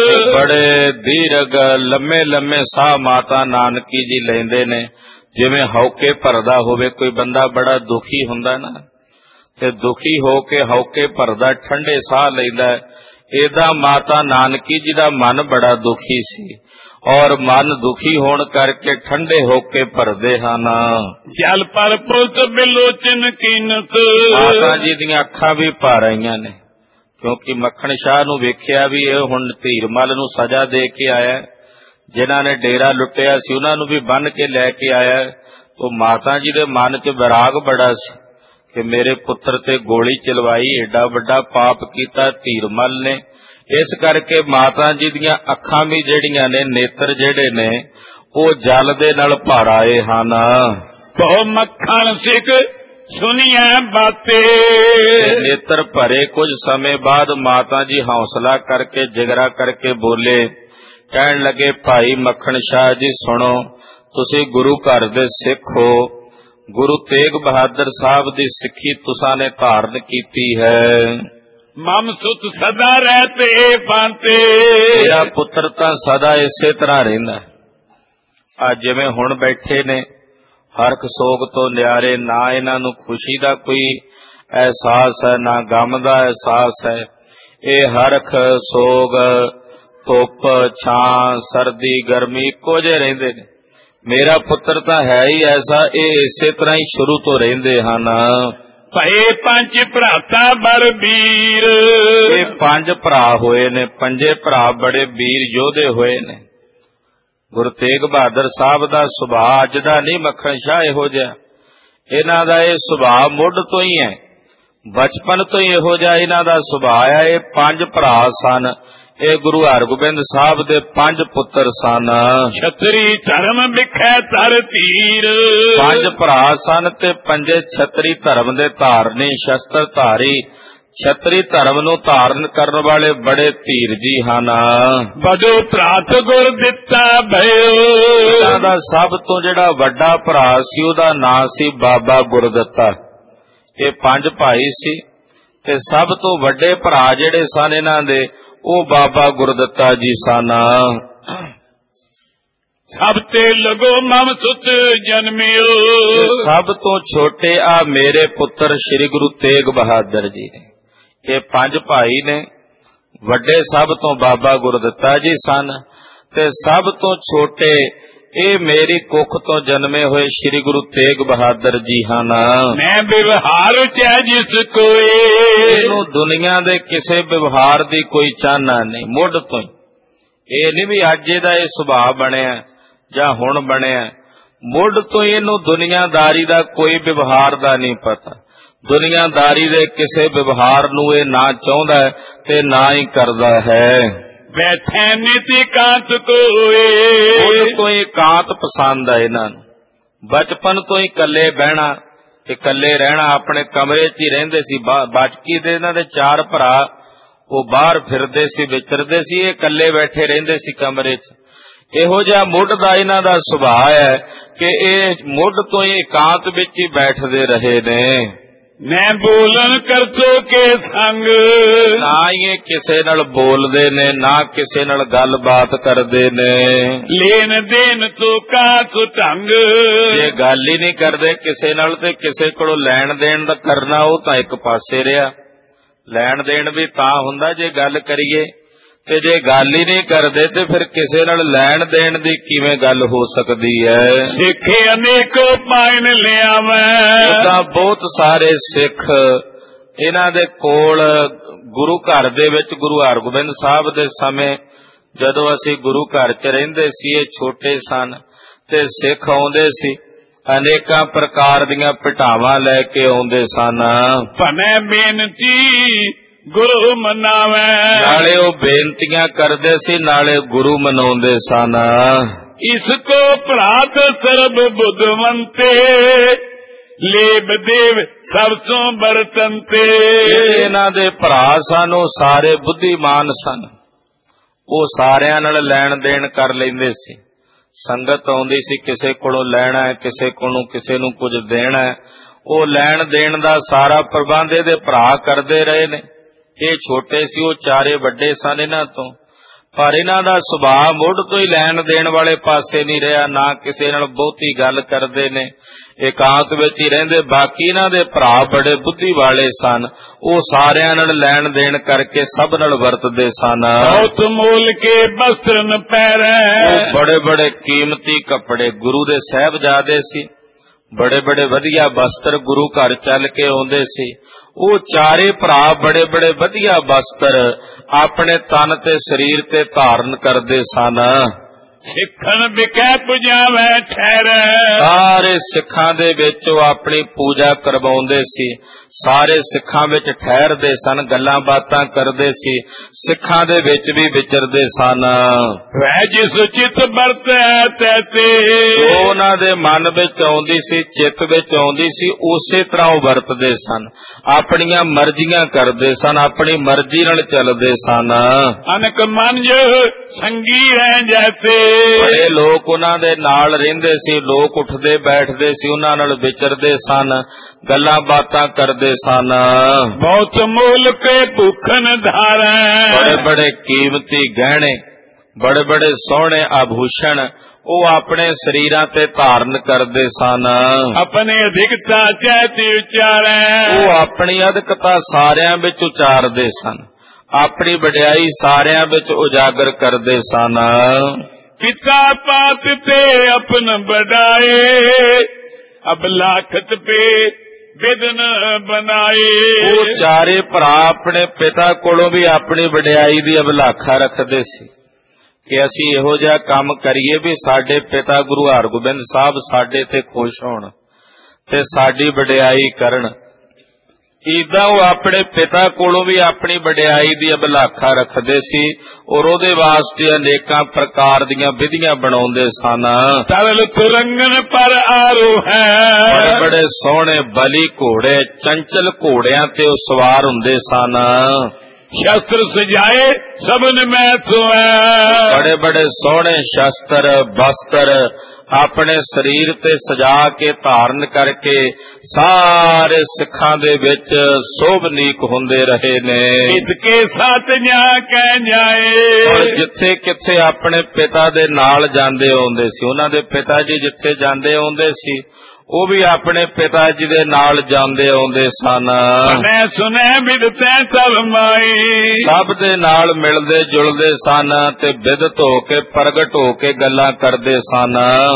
ਬੜੇ ਦੀਰਘ ਲੰਮੇ ਲੰਮੇ ਸਾਹ ਮਾਤਾ ਨਾਨਕੀ ਜੀ ਲੈਂਦੇ ਨੇ, ਜਿਵੇਂ ਹੌਕੇ ਭਰਦਾ ਹੋਵੇ ਕੋਈ ਬੰਦਾ, ਬੜਾ ਦੁਖੀ ਹੁੰਦਾ ਨਾ, ਤੇ ਦੁਖੀ ਹੋ ਕੇ ਹੌਕੇ ਭਰਦਾ ਠੰਡੇ ਸਾਹ ਲੈਂਦਾ। ਇਹਦਾ ਮਾਤਾ ਨਾਨਕੀ ਜੀ ਦਾ ਮਨ ਬੜਾ ਦੁਖੀ ਸੀ, ਔਰ ਮਨ ਦੁਖੀ ਹੋਣ ਕਰਕੇ ਠੰਡੇ ਹੋ ਕੇ ਭਰਦੇ ਹਨ। ਜਲ ਪਰ ਪੁਲਤ ਬਿਲੋਚਨ ਕੀਨਤ, ਮਾਤਾ ਜੀ ਦੀਆਂ ਅੱਖਾਂ ਵੀ ਭਰ ਆਈਆਂ ਨੇ, ਕਿਉਂਕਿ ਮੱਖਣ ਸ਼ਾਹ ਨੂੰ ਵੇਖਿਆ ਵੀ ਇਹ ਹੁਣ ਧੀਰਮਲ ਨੂੰ ਸਜ਼ਾ ਦੇ ਕੇ ਆਇਆ, ਜਿਨ੍ਹਾਂ ਨੇ ਡੇਰਾ ਲੁੱਟਿਆ ਸੀ ਉਹਨਾਂ ਨੂੰ ਵੀ ਬੰਨ ਕੇ ਲੈ ਕੇ ਆਇਆ। तो माता जी दे मन च विराग बड़ा सी कि मेरे पुत्र ते गोली चलवाई, एडा बड़ा पाप कीता धीरमल ने। इस करके माता जी दियां अखां भी जिहड़ियां ने, नेत्र जिहड़े ने वो जल दे नाल भर आए हन। बहु मक्खन सिख सुनिया बाते, नेत्र भरे। कुछ समय बाद माता जी हौसला करके जिगरा करके बोले, कहन लगे भाई मक्खन शाह जी सुनो, तुसी गुरु घर दे सिख हो, गुरु तेग बहादुर साहब दी सिक्खी तुसां ने धारण कीती है। मम सुत सदा रहते पाते, मेरा पुत्र तां सदा इसे तरह रहिंदा। अज जिवें हुण बैठे ने हरख सोग तो न्यारे, ना इन्हां नूं खुशी दा कोई एहसास है, ना गम दा एहसास है। ये हरख सोग धुप छां सर्दी गर्मी इक्को जे रहिंदे ने। मेरा पुत्र तां है ही ऐसा, ये इसे तरह ही शुरू तो रहिंदे हन। भए पंज भराता बर वीर, ये पंज भरा होए ने, पंजे भरा बड़े वीर योधे होए ने। गुरु तेग बहादुर साहब दा सुभाव अज दा नहीं, मक्खन शाह इहो जिहा, इन्हां दा ये सुभाव मुढ़ तो ही है, बचपन तो ही इहो जिहा इन्हां दा सुभाव है। ये पंज भरा सन, ये गुरु हरगोबिंद साहब दे पंज पुत्र सन। छतरी धर्म बिखै तर तीर, पंज भरा सन ते पंजे छतरी धर्म दे धारनी, शस्त्र धारी, छतरी धर्म नूं धारण करन वाले बड़े धीर जी हन। बड़ो भरात गुर दिता भयो, इन्हां दा सब तो जिहड़ा वड्डा भरा सी उहदा नां सी बाबा गुरदित्ता। ये पंज भाई सी ते सब तो वड्डे भरा जिहड़े सन इन्हां दे, ਉਹ ਬਾਬਾ ਗੁਰਦਿੱਤਾ ਜੀ ਸਨ। ਸਭ ਤੇ ਲਗੋ ਮਮ ਸੁਤ ਜਨਮਿਓ। ਸਭ ਤੋਂ ਛੋਟੇ ਆ ਮੇਰੇ ਪੁੱਤਰ ਸ੍ਰੀ ਗੁਰੂ ਤੇਗ ਬਹਾਦਰ ਜੀ ਨੇ। ਇਹ ਪੰਜ ਭਾਈ ਨੇ, ਵੱਡੇ ਸਭ ਤੋਂ ਬਾਬਾ ਗੁਰਦਿੱਤਾ ਜੀ ਸਨ, ਤੇ ਸਭ ਤੋਂ ਛੋਟੇ ਇਹ ਮੇਰੀ ਕੁੱਖ ਤੋਂ ਜਨਮੇ ਹੋਏ ਸ੍ਰੀ ਗੁਰੂ ਤੇਗ ਬਹਾਦਰ ਜੀ ਹਨ। ਮੈਂ ਵਿਵਹਾਰ ਚ ਜਿਸ ਕੋਏ, ਇਹਨੂੰ ਦੁਨੀਆ ਦੇ ਕਿਸੇ ਵਿਵਹਾਰ ਦੀ ਕੋਈ ਚਾਹਨਾ ਨਹੀਂ, ਮੁੱਢ ਤੋਂ ਹੀ। ਇਹ ਨਹੀਂ ਵੀ ਅੱਜ ਇਹਦਾ ਇਹ ਸੁਭਾਅ ਬਣਿਆ ਜਾਂ ਹੁਣ ਬਣਿਆ, ਮੁੱਢ ਤੋਂ ਹੀ ਇਹਨੂੰ ਦੁਨੀਆਦਾਰੀ ਦਾ ਕੋਈ ਵਿਵਹਾਰ ਦਾ ਨਹੀਂ ਪਤਾ। ਦੁਨੀਆਦਾਰੀ ਦੇ ਕਿਸੇ ਵਿਵਹਾਰ ਨੂੰ ਇਹ ਨਾ ਚਾਹੁੰਦਾ ਤੇ ਨਾ ਹੀ ਕਰਦਾ ਹੈ। ਬੈਠੇ ਨੀਤੀ ਕਾਂਤ ਕੋਏ, ਮੁੱਢ ਤੋਂ ਹੀ ਕਾਂਤ ਪਸੰਦ ਹੈ ਇਹਨਾਂ ਨੂੰ। ਬਚਪਨ ਤੋਂ ਹੀ ਇਕੱਲੇ ਬਹਿਣਾ, ਇਕੱਲੇ ਰਹਿਣਾ, ਆਪਣੇ ਕਮਰੇ 'ਚ ਹੀ ਰਹਿੰਦੇ ਸੀ। ਬਾਚਕੀ ਦੇ ਇਹਨਾਂ ਦੇ ਚਾਰ ਭਰਾ, ਉਹ ਬਾਹਰ ਫਿਰਦੇ ਸੀ, ਵਿਚਰਦੇ ਸੀ, ਇਹ ਇਕੱਲੇ ਬੈਠੇ ਰਹਿੰਦੇ ਸੀ ਕਮਰੇ 'ਚ। ਇਹੋ ਜਿਹਾ ਮੁੱਢ ਦਾ ਇਹਨਾਂ ਦਾ ਸੁਭਾਅ ਹੈ ਕਿ ਇਹ ਮੁੱਢ ਤੋਂ ਹੀ ਇਕਾਂਤ ਵਿੱਚ ਹੀ ਬੈਠਦੇ ਰਹੇ ਨੇ। ਮੈਂ ਬੋਲਣ ਕਰਤੋ ਕੇ ਸੰਗ, ਨਾ ਹੀ ਇਹ ਕਿਸੇ ਨਾਲ ਬੋਲਦੇ ਨੇ, ਨਾ ਕਿਸੇ ਨਾਲ ਗੱਲਬਾਤ ਕਰਦੇ ਨੇ। ਲੈਣ ਦੇਣ ਤੋਂ ਕਾਸੁ ਢੰਗ, ਇਹ ਗੱਲ ਹੀ ਨਹੀਂ ਕਰਦੇ ਕਿਸੇ ਨਾਲ ਤੇ ਕਿਸੇ ਕੋਲੋਂ ਲੈਣ ਦੇਣ ਦਾ ਕਰਨਾ ਉਹ ਤਾਂ ਇੱਕ ਪਾਸੇ ਰਿਹਾ। ਲੈਣ ਦੇਣ ਵੀ ਤਾਂ ਹੁੰਦਾ ਜੇ ਗੱਲ ਕਰੀਏ, ਤੇ ਜੇ ਗੱਲ ਹੀ ਨਹੀਂ ਕਰਦੇ ਤੇ ਫਿਰ ਕਿਸੇ ਨਾਲ ਲੈਣ ਦੇਣ ਦੀ ਕਿਵੇਂ ਗੱਲ ਹੋ ਸਕਦੀ ਹੈ। ਸਿੱਖੇ ਅਨੇਕੋ ਪਾਇਨ ਲਿਆਵੈ, ਤਾਂ ਬਹੁਤ ਸਾਰੇ ਸਿੱਖ ਇਹਨਾਂ ਦੇ ਕੋਲ ਗੁਰੂ ਘਰ ਦੇ ਵਿੱਚ, ਗੁਰੂ ਹਰਗੋਬਿੰਦ ਸਾਹਿਬ ਦੇ ਸਮੇਂ ਜਦੋਂ ਅਸੀਂ ਗੁਰੂ ਘਰ 'ਚ ਰਹਿੰਦੇ ਸੀ, ਇਹ ਛੋਟੇ ਸਨ ਤੇ ਸਿੱਖ ਆਉਂਦੇ ਸੀ, ਅਨੇਕਾਂ ਪ੍ਰਕਾਰ ਦੀਆਂ ਭਟਾਵਾਂ ਲੈ ਕੇ ਆਉਂਦੇ ਸਨ। ਭਨੇ ਬੇਨਤੀ ਗੁਰੂ ਮਨਾਵੈ, ਨਾਲੇ ਉਹ ਬੇਨਤੀਆਂ ਕਰਦੇ ਸੀ, ਨਾਲੇ ਗੁਰੂ ਮਨਾਉਂਦੇ ਸਨ। ਇਸ ਕੋ ਭਰਾਤ ਸਰਬ ਬੁੱਧਵੰਤੇ, ਲੇਬ ਦੇਵ ਸਭ ਤੋਂ ਬਰਤੰਤੇ। ਇਹਨਾਂ ਦੇ ਭਰਾ ਸਨ, ਉਹ ਸਾਰੇ ਬੁੱਧੀਮਾਨ ਸਨ। ਉਹ ਸਾਰਿਆਂ ਨਾਲ ਲੈਣ ਦੇਣ ਕਰ ਲੈਂਦੇ ਸੀ। ਸੰਗਤ ਆਉਂਦੀ ਸੀ, ਕਿਸੇ ਕੋਲੋਂ ਲੈਣਾ ਹੈ, ਕਿਸੇ ਕੋਲੋਂ ਕਿਸੇ ਨੂੰ ਕੁਝ ਦੇਣਾ ਹੈ, ਉਹ ਲੈਣ ਦੇਣ ਦਾ ਸਾਰਾ ਪ੍ਰਬੰਧ ਇਹਦੇ ਭਰਾ ਕਰਦੇ ਰਹੇ ਨੇ। ਇਹ ਛੋਟੇ ਸੀ, ਉਹ ਚਾਰੇ ਵੱਡੇ ਸਨ ਇਹਨਾਂ ਤੋਂ, ਪਰ ਇਹਨਾਂ ਦਾ ਸੁਭਾਅ ਮੁੱਢ ਤੋਂ ਹੀ ਲੈਣ ਦੇਣ ਵਾਲੇ ਪਾਸੇ ਨਹੀਂ ਰਿਹਾ, ਨਾ ਕਿਸੇ ਨਾਲ ਬਹੁਤੀ ਗੱਲ ਕਰਦੇ ਨੇ, ਇਕਾਂਤ ਵਿੱਚ ਹੀ ਰਹਿੰਦੇ। ਬਾਕੀ ਇਹਨਾਂ ਦੇ ਭਰਾ ਬੜੇ ਬੁੱਧੀ ਵਾਲੇ ਸਨ, ਉਹ ਸਾਰਿਆਂ ਨਾਲ ਲੈਣ ਦੇਣ ਕਰਕੇ ਸਭ ਨਾਲ ਵਰਤਦੇ ਸਨ। ਬਹੁਤ ਮੋਲ ਕੇ ਬਸਤਰਨ ਪਹਿਰੈ, ਉਹ ਬੜੇ ਬੜੇ ਕੀਮਤੀ ਕੱਪੜੇ, ਗੁਰੂ ਦੇ ਸਾਹਿਬਜ਼ਾਦੇ ਸੀ, ਬੜੇ ਬੜੇ ਵਧੀਆ ਵਸਤਰ ਗੁਰੂ ਘਰ ਚੱਲ ਕੇ ਆਉਂਦੇ ਸੀ। ਉਹ ਚਾਰੇ ਭਰਾ ਬੜੇ ਬੜੇ ਵਧੀਆ ਵਸਤਰ ਆਪਣੇ ਤਨ ਤੇ ਸਰੀਰ ਤੇ ਧਾਰਨ ਕਰਦੇ ਸਨ। ਸਿੱਖਣ ਵਿਖੇ ਪੁਜਾਵੈ ਠਹਿਰੈ, ਸਾਰੇ ਸਿੱਖਾਂ ਦੇ ਵਿੱਚ ਉਹ ਆਪਣੀ ਪੂਜਾ ਕਰਵਾਉਂਦੇ ਸੀ। ਸਾਰੇ ਸਿੱਖਾਂ ਵਿੱਚ ਠਹਿਰਦੇ ਸਨ, ਗੱਲਾਂ ਬਾਤਾਂ ਕਰਦੇ ਸੀ, ਸਿੱਖਾਂ ਦੇ ਵਿੱਚ ਵੀ ਵਿਚਰਦੇ ਸਨ। ਵੈ ਜਿਸ ਚਿਤ ਵਰਤੈ ਤੈਸੇ, ਉਹਨਾਂ ਦੇ ਮਨ ਵਿੱਚ ਆਉਂਦੀ ਸੀ, ਚਿੱਤ ਵਿੱਚ ਆਉਂਦੀ ਸੀ, ਉਸੇ ਤਰ੍ਹਾਂ ਉਹ ਵਰਤਦੇ ਸਨ। ਆਪਣੀਆਂ ਮਰਜ਼ੀਆਂ ਕਰਦੇ ਸਨ, ਆਪਣੀ ਮਰਜ਼ੀ ਨਾਲ ਚੱਲਦੇ ਸਨ। ਅਨਕ ਮੰਜ ਸੰਗੀ ਰਹਿ ਜੈਸੇ, ਬੜੇ ਲੋਕ ਉਹਨਾਂ ਦੇ ਨਾਲ ਰਹਿੰਦੇ ਸੀ, ਲੋਕ ਉੱਠਦੇ ਬੈਠਦੇ ਸੀ, ਉਹਨਾਂ ਨਾਲ ਵਿਚਰਦੇ ਸਨ, ਗੱਲਾਂ ਬਾਤਾਂ ਕਰਦੇ ਸਨ। ਬਹੁਤ ਮੁੱਲ ਕੇ ਭੁੱਖਨ ਧਾਰੈ, ਬੜੇ ਬੜੇ ਕੀਮਤੀ ਗਹਿਣੇ, ਬੜੇ ਬੜੇ ਸੋਹਣੇ ਆਭੂਸ਼ਣ ਉਹ ਆਪਣੇ ਸਰੀਰਾਂ ਤੇ ਧਾਰਨ ਕਰਦੇ ਸਨ। ਆਪਣੇ ਅਧਿਕਤਾ ਚੈਤੀ ਉਚਾਰੈ, ਉਹ ਆਪਣੀ ਅਧਿਕਤਾ ਸਾਰਿਆਂ ਵਿੱਚ ਉਚਾਰਦੇ ਸਨ, ਆਪਣੀ ਵਡਿਆਈ ਸਾਰਿਆਂ ਵਿੱਚ ਉਜਾਗਰ ਕਰਦੇ ਸਨ। ਪਿਤਾ ਪਾਤ ਤੇ ਆਪਨ ਬੜਾਏ, ਅਬ ਲਾਖਤ ਪੇ ਬਿਦਨ ਬਣਾਏ। ਉਹ ਚਾਰੇ ਭਰਾ ਆਪਣੇ ਪਿਤਾ ਕੋਲੋਂ ਵੀ ਆਪਣੀ ਵਡਿਆਈ ਦੀ ਅਭਿਲਾਖਾ ਰੱਖਦੇ ਸੀ ਕਿ ਅਸੀਂ ਇਹੋ ਜਿਹਾ ਕੰਮ ਕਰੀਏ ਵੀ ਸਾਡੇ ਪਿਤਾ ਗੁਰੂ ਹਰਗੋਬਿੰਦ ਸਾਹਿਬ ਸਾਡੇ ਤੇ ਖੁਸ਼ ਹੋਣ ਤੇ ਸਾਡੀ ਵਡਿਆਈ ਕਰਨ। ਏਦਾਂ ਉਹ ਆਪਣੇ ਪਿਤਾ ਕੋਲੋਂ ਵੀ ਆਪਣੀ ਵਡਿਆਈ ਦੀ ਅਭਿਲਾਖਾ ਰੱਖਦੇ ਸੀ ਔਰ ਉਹਦੇ ਵਾਸਤੇ ਅਨੇਕਾਂ ਪ੍ਰਕਾਰ ਦੀਆਂ ਵਿਧੀਆਂ ਬਣਾਉਂਦੇ ਸਨ। ਤਰਲ ਤੁਰੰਗਨ ਪਰ ਆਰੋ ਹੈ, ਬੜੇ ਬੜੇ ਸੋਹਣੇ ਬਲੀ ਘੋੜੇ, ਚੰਚਲ ਘੋੜਿਆਂ ਤੇ ਉਹ ਸਵਾਰ ਹੁੰਦੇ ਸਨ। ਸ਼ਸਤਰ ਸਜਾਏ ਸਭਨ ਮੈਂ ਸੋਐ, ਬੜੇ ਬੜੇ ਸੋਹਣੇ ਸ਼ਸਤਰ ਬਸਤਰ ਆਪਣੇ ਸਰੀਰ ਤੇ ਸਜਾ ਕੇ ਧਾਰਨ ਕਰਕੇ ਸਾਰੇ ਸਿੱਖਾਂ ਦੇ ਵਿੱਚ ਸੋਭਨੀਕ ਹੁੰਦੇ ਰਹੇ ਨੇ। ਇਸਕੇ ਸਾਥੀਆਂ ਕਹਿ ਜਾਏ, ਔਰ ਜਿੱਥੇ ਕਿੱਥੇ ਆਪਣੇ ਪਿਤਾ ਦੇ ਨਾਲ ਜਾਂਦੇ ਆਉਂਦੇ ਸੀ, ਉਹਨਾਂ ਦੇ ਪਿਤਾ ਜੀ ਜਿੱਥੇ ਜਾਂਦੇ ਆਉਂਦੇ ਸੀ ਉਹ ਵੀ ਆਪਣੇ ਪਿਤਾ ਜੀ ਦੇ ਨਾਲ ਜਾਂਦੇ ਆਉਂਦੇ ਸਨ। ਮੈਂ ਸੁਨੇ ਬਿਦਤੇ ਸਭ ਮਾਈ, ਸਭ ਦੇ ਨਾਲ ਮਿਲਦੇ ਜੁਲਦੇ ਸਨ ਤੇ ਬਿਦਤ ਹੋ ਕੇ ਪ੍ਰਗਟ ਹੋ ਕੇ ਗੱਲਾਂ ਕਰਦੇ ਸਨ।